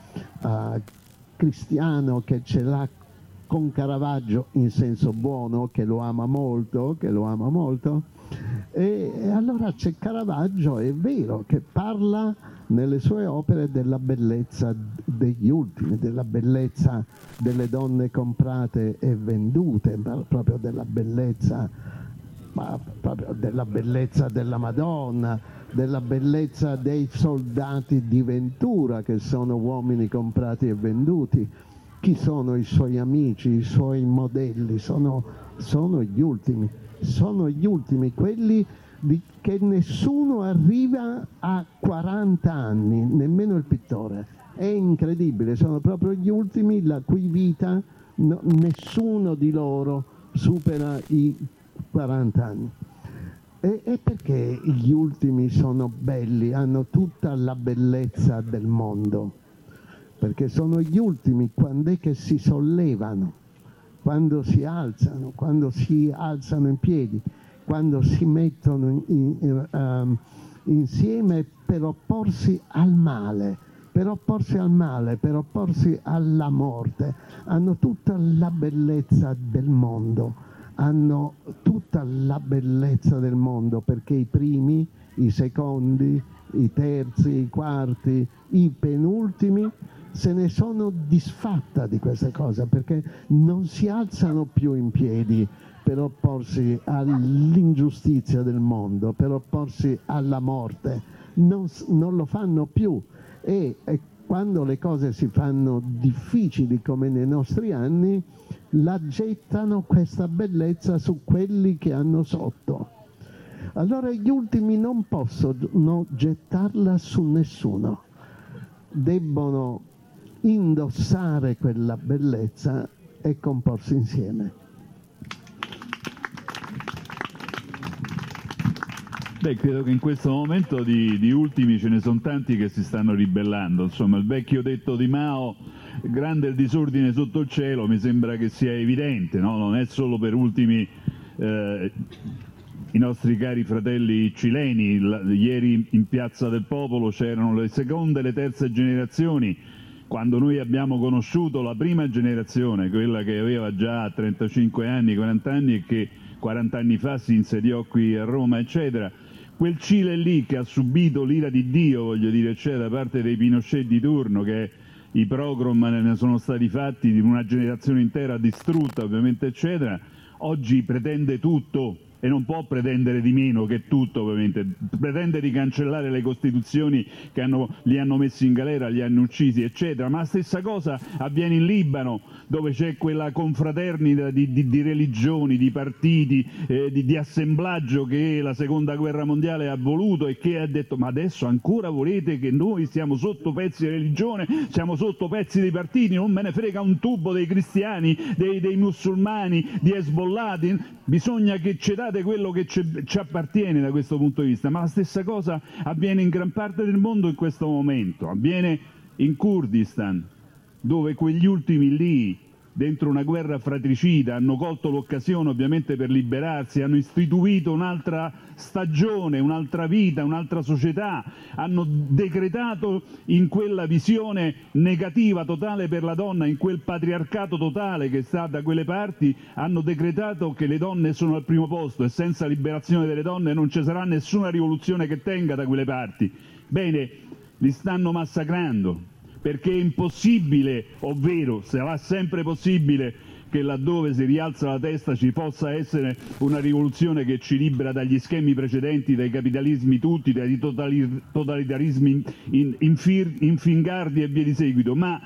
Cristiano che ce l'ha con Caravaggio in senso buono, che lo ama molto, e allora c'è Caravaggio, è vero, che parla nelle sue opere della bellezza degli ultimi, della bellezza delle donne comprate e vendute, proprio della bellezza della Madonna, della bellezza dei soldati di Ventura che sono uomini comprati e venduti. Chi sono i suoi amici, i suoi modelli? Sono gli ultimi, quelli che nessuno arriva a 40 anni, nemmeno il pittore. È incredibile, sono proprio gli ultimi la cui vita nessuno di loro supera i 40 anni. E perché gli ultimi sono belli, hanno tutta la bellezza del mondo? Perché sono gli ultimi quando è che si sollevano, quando si alzano in piedi, quando si mettono insieme per opporsi al male, per opporsi alla morte. Hanno tutta la bellezza del mondo, perché i primi, i secondi, i terzi, i quarti, i penultimi se ne sono disfatta di queste cose, perché non si alzano più in piedi per opporsi all'ingiustizia del mondo, per opporsi alla morte, non lo fanno più, e quando le cose si fanno difficili come nei nostri anni, la gettano questa bellezza su quelli che hanno sotto. Allora gli ultimi non possono gettarla su nessuno, debbono indossare quella bellezza e comporsi insieme. Beh, credo che in questo momento di ultimi ce ne sono tanti che si stanno ribellando. Insomma, il vecchio detto di Mao, grande il disordine sotto il cielo, mi sembra che sia evidente, no? Non è solo per ultimi i nostri cari fratelli cileni. Ieri in Piazza del Popolo c'erano le seconde e le terze generazioni, quando noi abbiamo conosciuto la prima generazione, quella che aveva già 35 anni, 40 anni e che 40 anni fa si insediò qui a Roma, eccetera. Quel Cile lì che ha subito l'ira di Dio, voglio dire, c'è da parte dei Pinochet di turno, che i pogrom ne sono stati fatti di una generazione intera distrutta, ovviamente, eccetera, oggi pretende tutto e non può pretendere di meno, che tutto ovviamente, pretende di cancellare le costituzioni che li hanno messi in galera, li hanno uccisi eccetera, ma la stessa cosa avviene in Libano, dove c'è quella confraternita di religioni, di partiti, di assemblaggio che la seconda guerra mondiale ha voluto e che ha detto: ma adesso ancora volete che noi siamo sotto pezzi di religione, siamo sotto pezzi dei partiti, non me ne frega un tubo dei cristiani, dei musulmani, di Hezbollah, bisogna che ci date quello che ci appartiene da questo punto di vista. Ma la stessa cosa avviene in gran parte del mondo in questo momento, avviene in Kurdistan, dove quegli ultimi lì, dentro una guerra fratricida, hanno colto l'occasione ovviamente per liberarsi, hanno istituito un'altra stagione, un'altra vita, un'altra società, hanno decretato in quella visione negativa totale per la donna, in quel patriarcato totale che sta da quelle parti, hanno decretato che le donne sono al primo posto e senza liberazione delle donne non ci sarà nessuna rivoluzione che tenga da quelle parti. Bene, li stanno massacrando, perché è impossibile, ovvero sarà sempre possibile, che laddove si rialza la testa ci possa essere una rivoluzione che ci libera dagli schemi precedenti, dai capitalismi tutti, dai totalitarismi infingardi e via di seguito, ma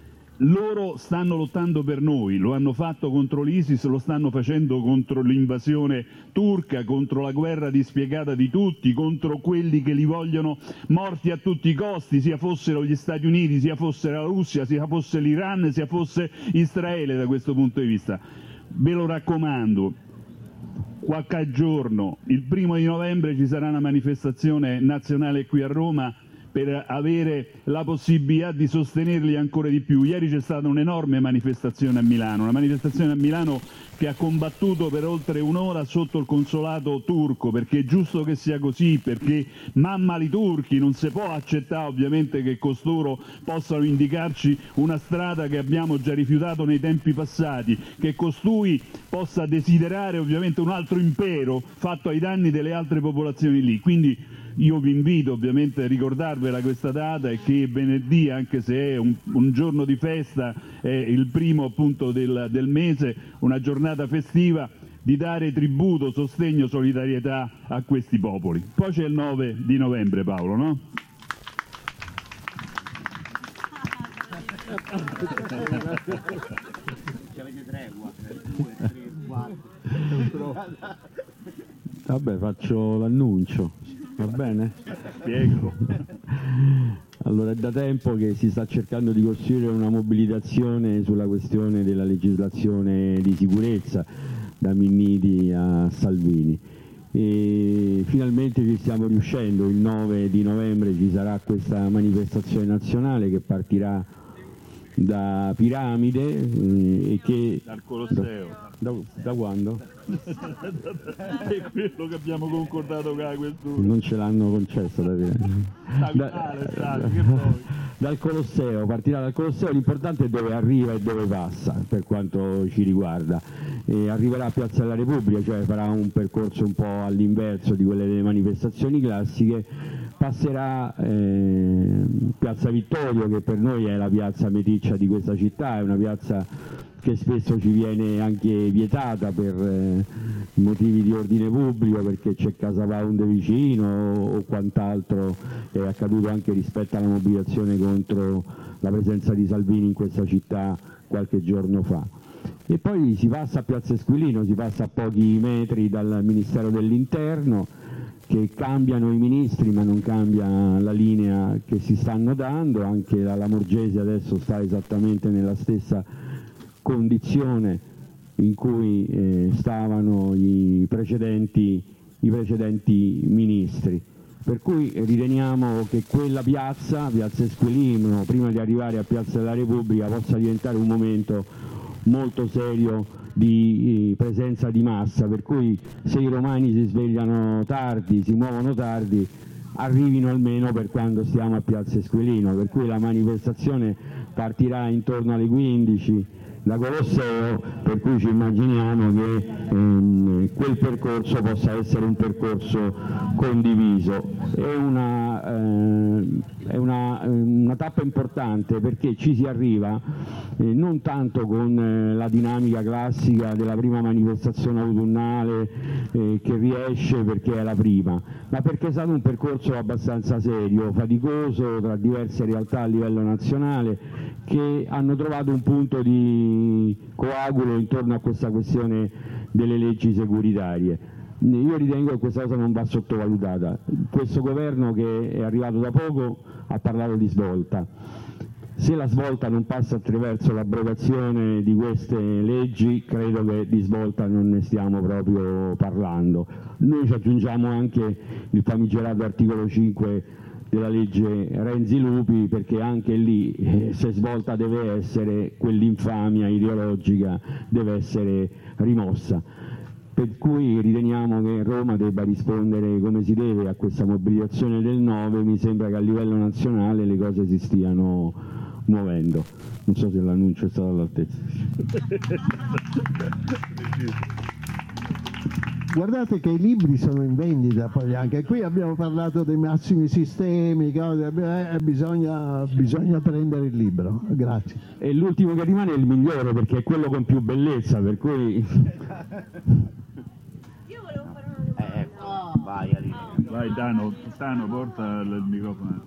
loro stanno lottando per noi, lo hanno fatto contro l'ISIS, lo stanno facendo contro l'invasione turca, contro la guerra dispiegata di tutti, contro quelli che li vogliono morti a tutti i costi, sia fossero gli Stati Uniti, sia fosse la Russia, sia fosse l'Iran, sia fosse Israele da questo punto di vista. Ve lo raccomando, qualche giorno, il 1° di novembre ci sarà una manifestazione nazionale qui a Roma per avere la possibilità di sostenerli ancora di più. Ieri c'è stata un'enorme manifestazione a Milano, una manifestazione a Milano che ha combattuto per oltre un'ora sotto il consolato turco, perché è giusto che sia così, perché mamma li turchi, non si può accettare ovviamente che costoro possano indicarci una strada che abbiamo già rifiutato nei tempi passati, che costui possa desiderare ovviamente un altro impero fatto ai danni delle altre popolazioni lì. Quindi io vi invito ovviamente a ricordarvela questa data, e che venerdì, anche se è un giorno di festa, è il primo appunto del mese, una giornata festiva, di dare tributo, sostegno, solidarietà a questi popoli. Poi c'è il 9 di novembre, Paolo, no? Vabbè, faccio l'annuncio, va bene? Spiego. Allora, è da tempo che si sta cercando di costruire una mobilitazione sulla questione della legislazione di sicurezza, da Minniti a Salvini, e finalmente ci stiamo riuscendo. Il 9 di novembre ci sarà questa manifestazione nazionale che partirà da Piramide e che... Dal Colosseo. Da quando? È quello che abbiamo concordato con la questura. Non ce l'hanno concesso da Piramide. Dal Colosseo, partirà dal Colosseo. L'importante è dove arriva e dove passa, per quanto ci riguarda. Arriverà a Piazza della Repubblica, cioè farà un percorso un po' all'inverso di quelle delle manifestazioni classiche, passerà Piazza Vittorio, che per noi è la piazza meticcia di questa città, è una piazza che spesso ci viene anche vietata per motivi di ordine pubblico, perché c'è Casa Pound vicino o quant'altro. È accaduto anche rispetto alla mobilitazione contro la presenza di Salvini in questa città qualche giorno fa. E poi si passa a Piazza Esquilino, si passa a pochi metri dal Ministero dell'Interno, che cambiano i ministri ma non cambia la linea che si stanno dando. Anche la Lamorgese adesso sta esattamente nella stessa condizione in cui stavano i precedenti ministri, per cui riteniamo che quella piazza Esquilino, prima di arrivare a Piazza della Repubblica, possa diventare un momento molto serio di presenza di massa, per cui se i romani si svegliano tardi, si muovono tardi, arrivino almeno per quando stiamo a Piazza Esquilino, per cui la manifestazione partirà intorno alle 15 da Colosseo, per cui ci immaginiamo che quel percorso possa essere un percorso condiviso. È una tappa importante perché ci si arriva non tanto con la dinamica classica della prima manifestazione autunnale che riesce perché è la prima, ma perché è stato un percorso abbastanza serio, faticoso, tra diverse realtà a livello nazionale che hanno trovato un punto di coagulo intorno a questa questione delle leggi securitarie. Io ritengo che questa cosa non va sottovalutata. Questo governo che è arrivato da poco ha parlato di svolta. Se la svolta non passa attraverso l'abrogazione di queste leggi, credo che di svolta non ne stiamo proprio parlando. Noi ci aggiungiamo anche il famigerato articolo 5 della legge Renzi-Lupi, perché anche lì se svolta deve essere, quell'infamia ideologica deve essere rimossa. Per cui riteniamo che Roma debba rispondere come si deve a questa mobilitazione del 9, mi sembra che a livello nazionale le cose si stiano muovendo. Non so se l'annuncio è stato all'altezza. Guardate che i libri sono in vendita, poi anche qui abbiamo parlato dei massimi sistemi, bisogna prendere il libro. Grazie. E l'ultimo che rimane è il migliore perché è quello con più bellezza, per cui... Io volevo fare una domanda. Vai Tano, porta il microfono.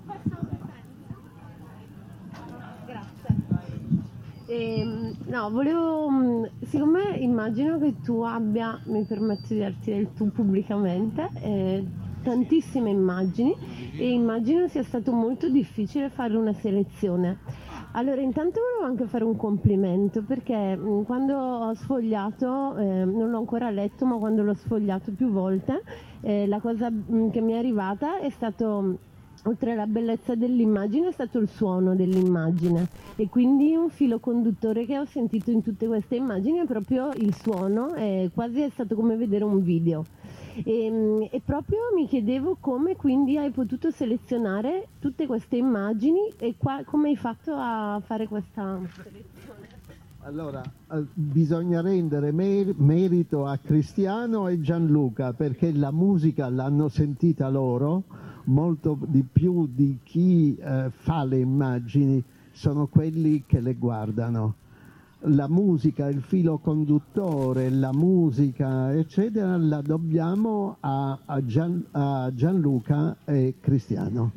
No, volevo, siccome immagino che tu abbia, mi permetto di darti del tu pubblicamente, tantissime immagini e immagino sia stato molto difficile fare una selezione. Allora intanto volevo anche fare un complimento perché quando ho sfogliato, non l'ho ancora letto, ma quando l'ho sfogliato più volte, la cosa che mi è arrivata è stato... Oltre alla bellezza dell'immagine è stato il suono dell'immagine e quindi un filo conduttore che ho sentito in tutte queste immagini è proprio il suono, quasi è stato come vedere un video. E proprio mi chiedevo come quindi hai potuto selezionare tutte queste immagini e come hai fatto a fare questa selezione. Allora, bisogna rendere merito a Cristiano e Gianluca perché la musica l'hanno sentita loro, molto di più di chi fa le immagini, sono quelli che le guardano. La musica, il filo conduttore, la musica, eccetera, la dobbiamo a Gianluca e Cristiano.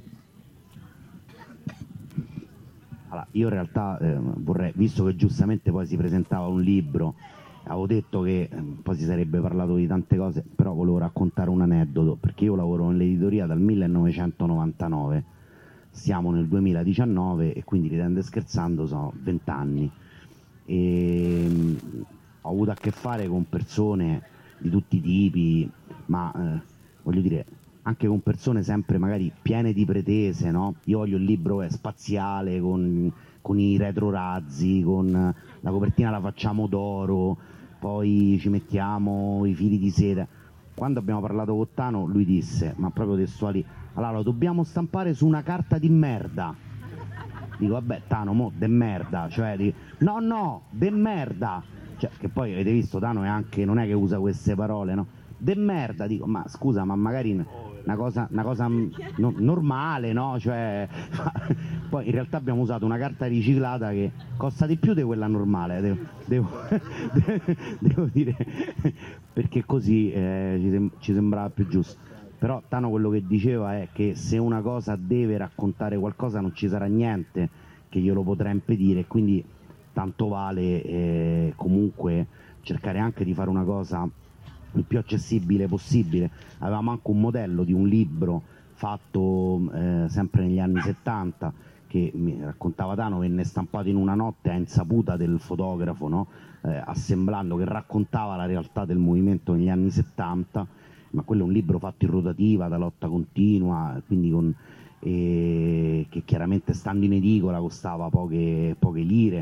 Allora, io in realtà vorrei, visto che giustamente poi si presentava un libro, avevo detto che poi si sarebbe parlato di tante cose, però volevo raccontare un aneddoto, perché io lavoro nell'editoria dal 1999, siamo nel 2019 e quindi ridendo e scherzando sono 20 anni. E ho avuto a che fare con persone di tutti i tipi, ma voglio dire anche con persone sempre magari piene di pretese, no? Io voglio il libro spaziale con i retrorazzi, con la copertina la facciamo d'oro, poi ci mettiamo i fili di seta. Quando abbiamo parlato con Tano lui disse, ma proprio testuali, allora lo dobbiamo stampare su una carta di merda. Dico vabbè Tano, mo de merda, cioè no, de merda, cioè, che poi avete visto Tano è anche, non è che usa queste parole, no? De merda, dico ma scusa, ma magari una cosa normale, no? Cioè, poi in realtà abbiamo usato una carta riciclata che costa di più di quella normale, devo dire, perché così ci sembrava più giusto. Però Tano quello che diceva è che se una cosa deve raccontare qualcosa non ci sarà niente che glielo potrà impedire, quindi tanto vale comunque cercare anche di fare una cosa il più accessibile possibile. Avevamo anche un modello di un libro fatto sempre negli anni 70 che mi raccontava Tano, venne stampato in una notte a insaputa del fotografo, no? Assemblando, che raccontava la realtà del movimento negli anni 70, ma quello è un libro fatto in rotativa da lotta continua, quindi che chiaramente stando in edicola costava poche lire,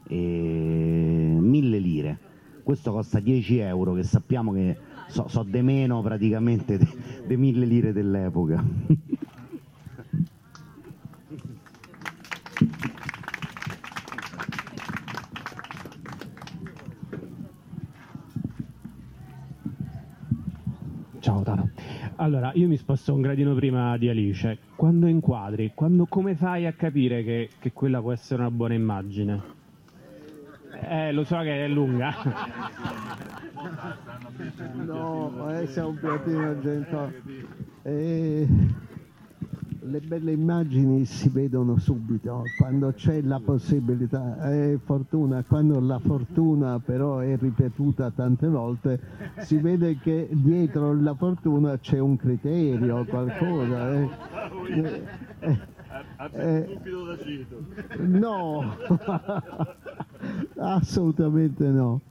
1000 lire. Questo costa 10 euro, che sappiamo che so de meno praticamente de 1000 lire dell'epoca. Ciao Tano. Allora, io mi sposto un gradino prima di Alice. Quando inquadri, come fai a capire che quella può essere una buona immagine? Lo so che è lunga. No, è un piattino argento. Le belle immagini si vedono subito, quando c'è la possibilità, è fortuna, quando la fortuna però è ripetuta tante volte, si vede che dietro la fortuna c'è un criterio, qualcosa. No, assolutamente no.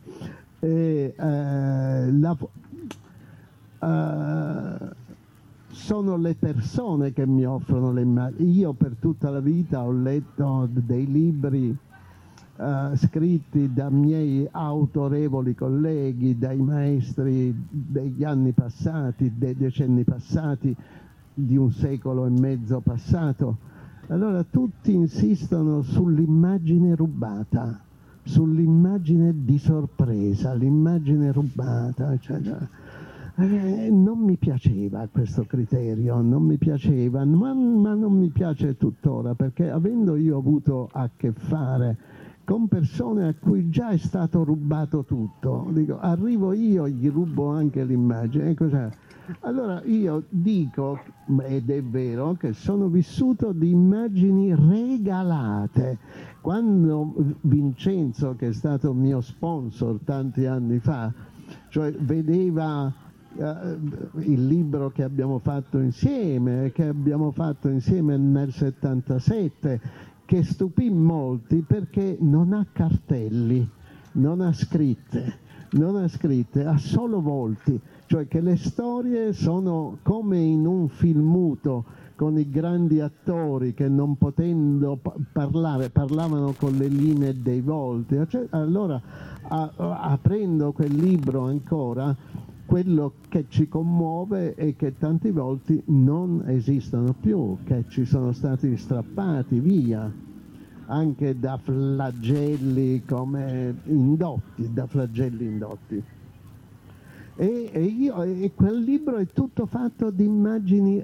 Sono le persone che mi offrono le immagini. Io per tutta la vita ho letto dei libri scritti da miei autorevoli colleghi, dai maestri degli anni passati, dei decenni passati, di un secolo e mezzo passato. Allora tutti insistono sull'immagine rubata, sull'immagine di sorpresa, l'immagine rubata, eccetera. Non mi piaceva questo criterio, non mi piaceva, ma non mi piace tuttora, perché avendo io avuto a che fare con persone a cui già è stato rubato tutto, dico, arrivo io, gli rubo anche l'immagine, cos'è? Allora io dico, ed è vero, che sono vissuto di immagini regalate. Quando Vincenzo, che è stato mio sponsor tanti anni fa, cioè vedeva il libro che abbiamo fatto insieme nel 77, che stupì molti perché non ha cartelli, non ha scritte, ha solo volti, cioè che le storie sono come in un film muto, con i grandi attori che non potendo parlare, parlavano con le linee dei volti. Allora, aprendo quel libro ancora, quello che ci commuove è che tanti volti non esistono più, che ci sono stati strappati via, anche da flagelli come indotti, E quel libro è tutto fatto di immagini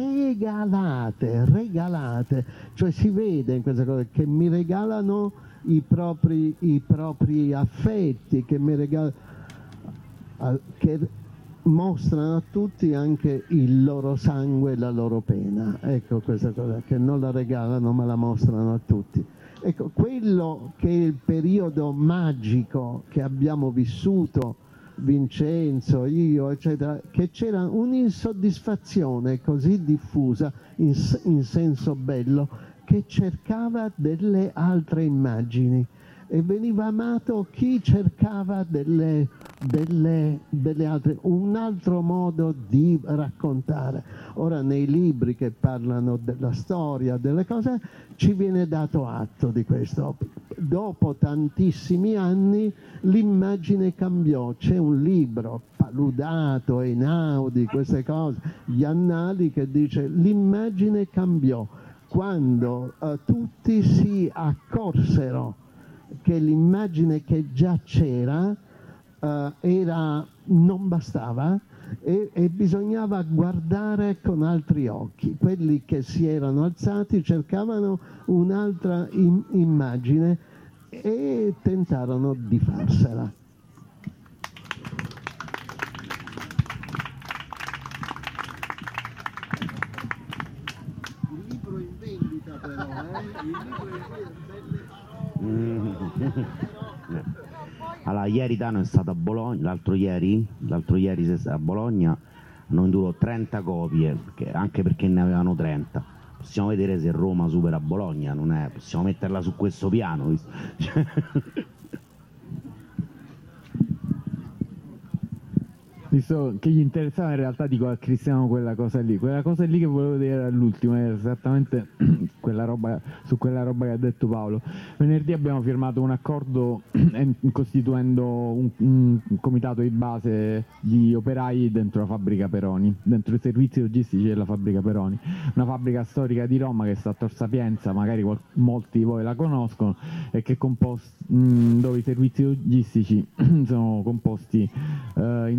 regalate, cioè si vede in queste cose che mi regalano i propri affetti, che mi regalano, che mostrano a tutti anche il loro sangue e la loro pena. Ecco questa cosa, che non la regalano ma la mostrano a tutti. Ecco, quello che è il periodo magico che abbiamo vissuto, Vincenzo, io, eccetera, che c'era un'insoddisfazione così diffusa in senso bello, che cercava delle altre immagini, e veniva amato chi cercava delle altre, un altro modo di raccontare. Ora nei libri che parlano della storia, delle cose, ci viene dato atto di questo. Dopo tantissimi anni l'immagine cambiò, c'è un libro paludato, Einaudi, queste cose, gli annali, che dice l'immagine cambiò quando tutti si accorsero che l'immagine che già c'era non bastava, e bisognava guardare con altri occhi. Quelli che si erano alzati cercavano un'altra immagine e tentarono di farsela. Il libro in vendita però, il libro in vendita. Allora, ieri Tano è stato a Bologna, l'altro ieri a Bologna, hanno venduto 30 copie, anche perché ne avevano 30. Possiamo vedere se Roma supera Bologna, non è, possiamo metterla su questo piano. Visto che gli interessava, in realtà dico a Cristiano quella cosa lì che volevo dire all'ultimo, è esattamente quella roba che ha detto Paolo. Venerdì abbiamo firmato un accordo costituendo un comitato di base di operai dentro la fabbrica Peroni, dentro i servizi logistici della fabbrica Peroni, una fabbrica storica di Roma che sta a Tor Sapienza, magari molti di voi la conoscono, e che dove i servizi logistici sono composti interamente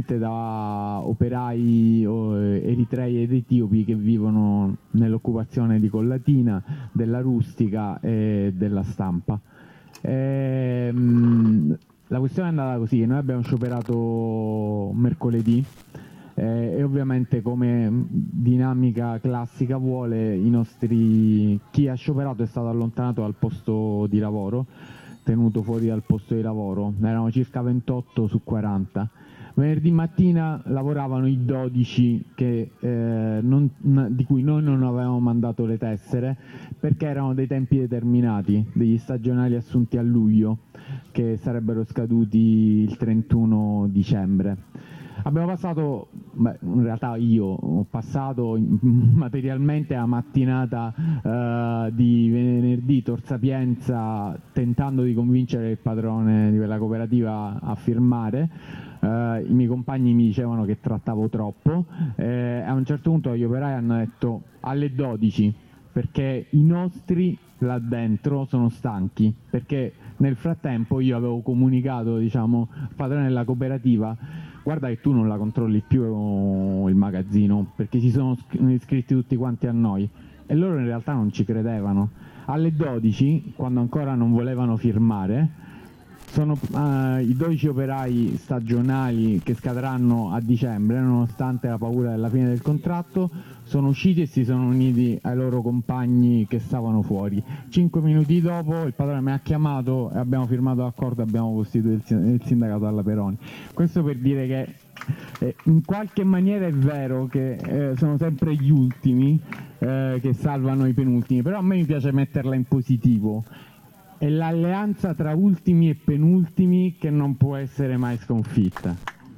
scritte da operai eritrei ed etiopi che vivono nell'occupazione di Collatina, della rustica e della stampa. La questione è andata così: noi abbiamo scioperato mercoledì e ovviamente, come dinamica classica vuole, chi ha scioperato è stato allontanato dal posto di lavoro, tenuto fuori dal posto di lavoro. Erano circa 28 su 40. Venerdì mattina lavoravano i 12 di cui noi non avevamo mandato le tessere, perché erano dei tempi determinati, degli stagionali assunti a luglio che sarebbero scaduti il 31 dicembre. Abbiamo passato, in realtà io ho passato materialmente la mattinata di venerdì Tor Sapienza tentando di convincere il padrone di quella cooperativa a firmare. I miei compagni mi dicevano che trattavo troppo, a un certo punto gli operai hanno detto alle 12, perché i nostri là dentro sono stanchi, perché nel frattempo io avevo comunicato, al padrone della cooperativa: guarda che tu non la controlli più il magazzino, perché si sono iscritti tutti quanti a noi. E loro in realtà non ci credevano. Alle 12, quando ancora non volevano firmare, i 12 operai stagionali che scadranno a dicembre, nonostante la paura della fine del contratto, sono usciti e si sono uniti ai loro compagni che stavano fuori. 5 minuti dopo il padrone mi ha chiamato e abbiamo firmato l'accordo e abbiamo costituito il sindacato alla Peroni. Questo per dire che in qualche maniera è vero che sono sempre gli ultimi che salvano i penultimi, però a me mi piace metterla in positivo. È l'alleanza tra ultimi e penultimi che non può essere mai sconfitta.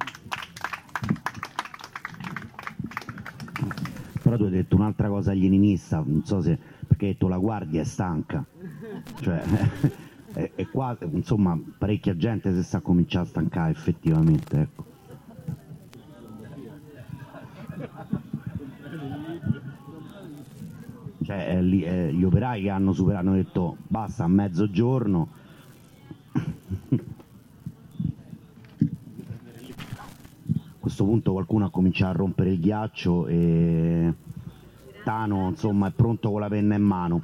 Però tu hai detto un'altra cosa alienista, non so se, perché hai detto la guardia è stanca, cioè è qua, insomma, parecchia gente si sta cominciando a stancare effettivamente, ecco. Cioè, gli operai che hanno superato, hanno detto basta, a mezzogiorno. A questo punto qualcuno ha cominciato a rompere il ghiaccio e Tano, insomma, è pronto con la penna in mano.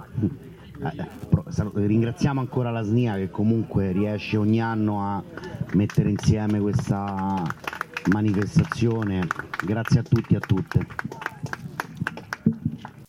Ringraziamo ancora la SNIA che comunque riesce ogni anno a mettere insieme questa manifestazione. Grazie a tutti e a tutte.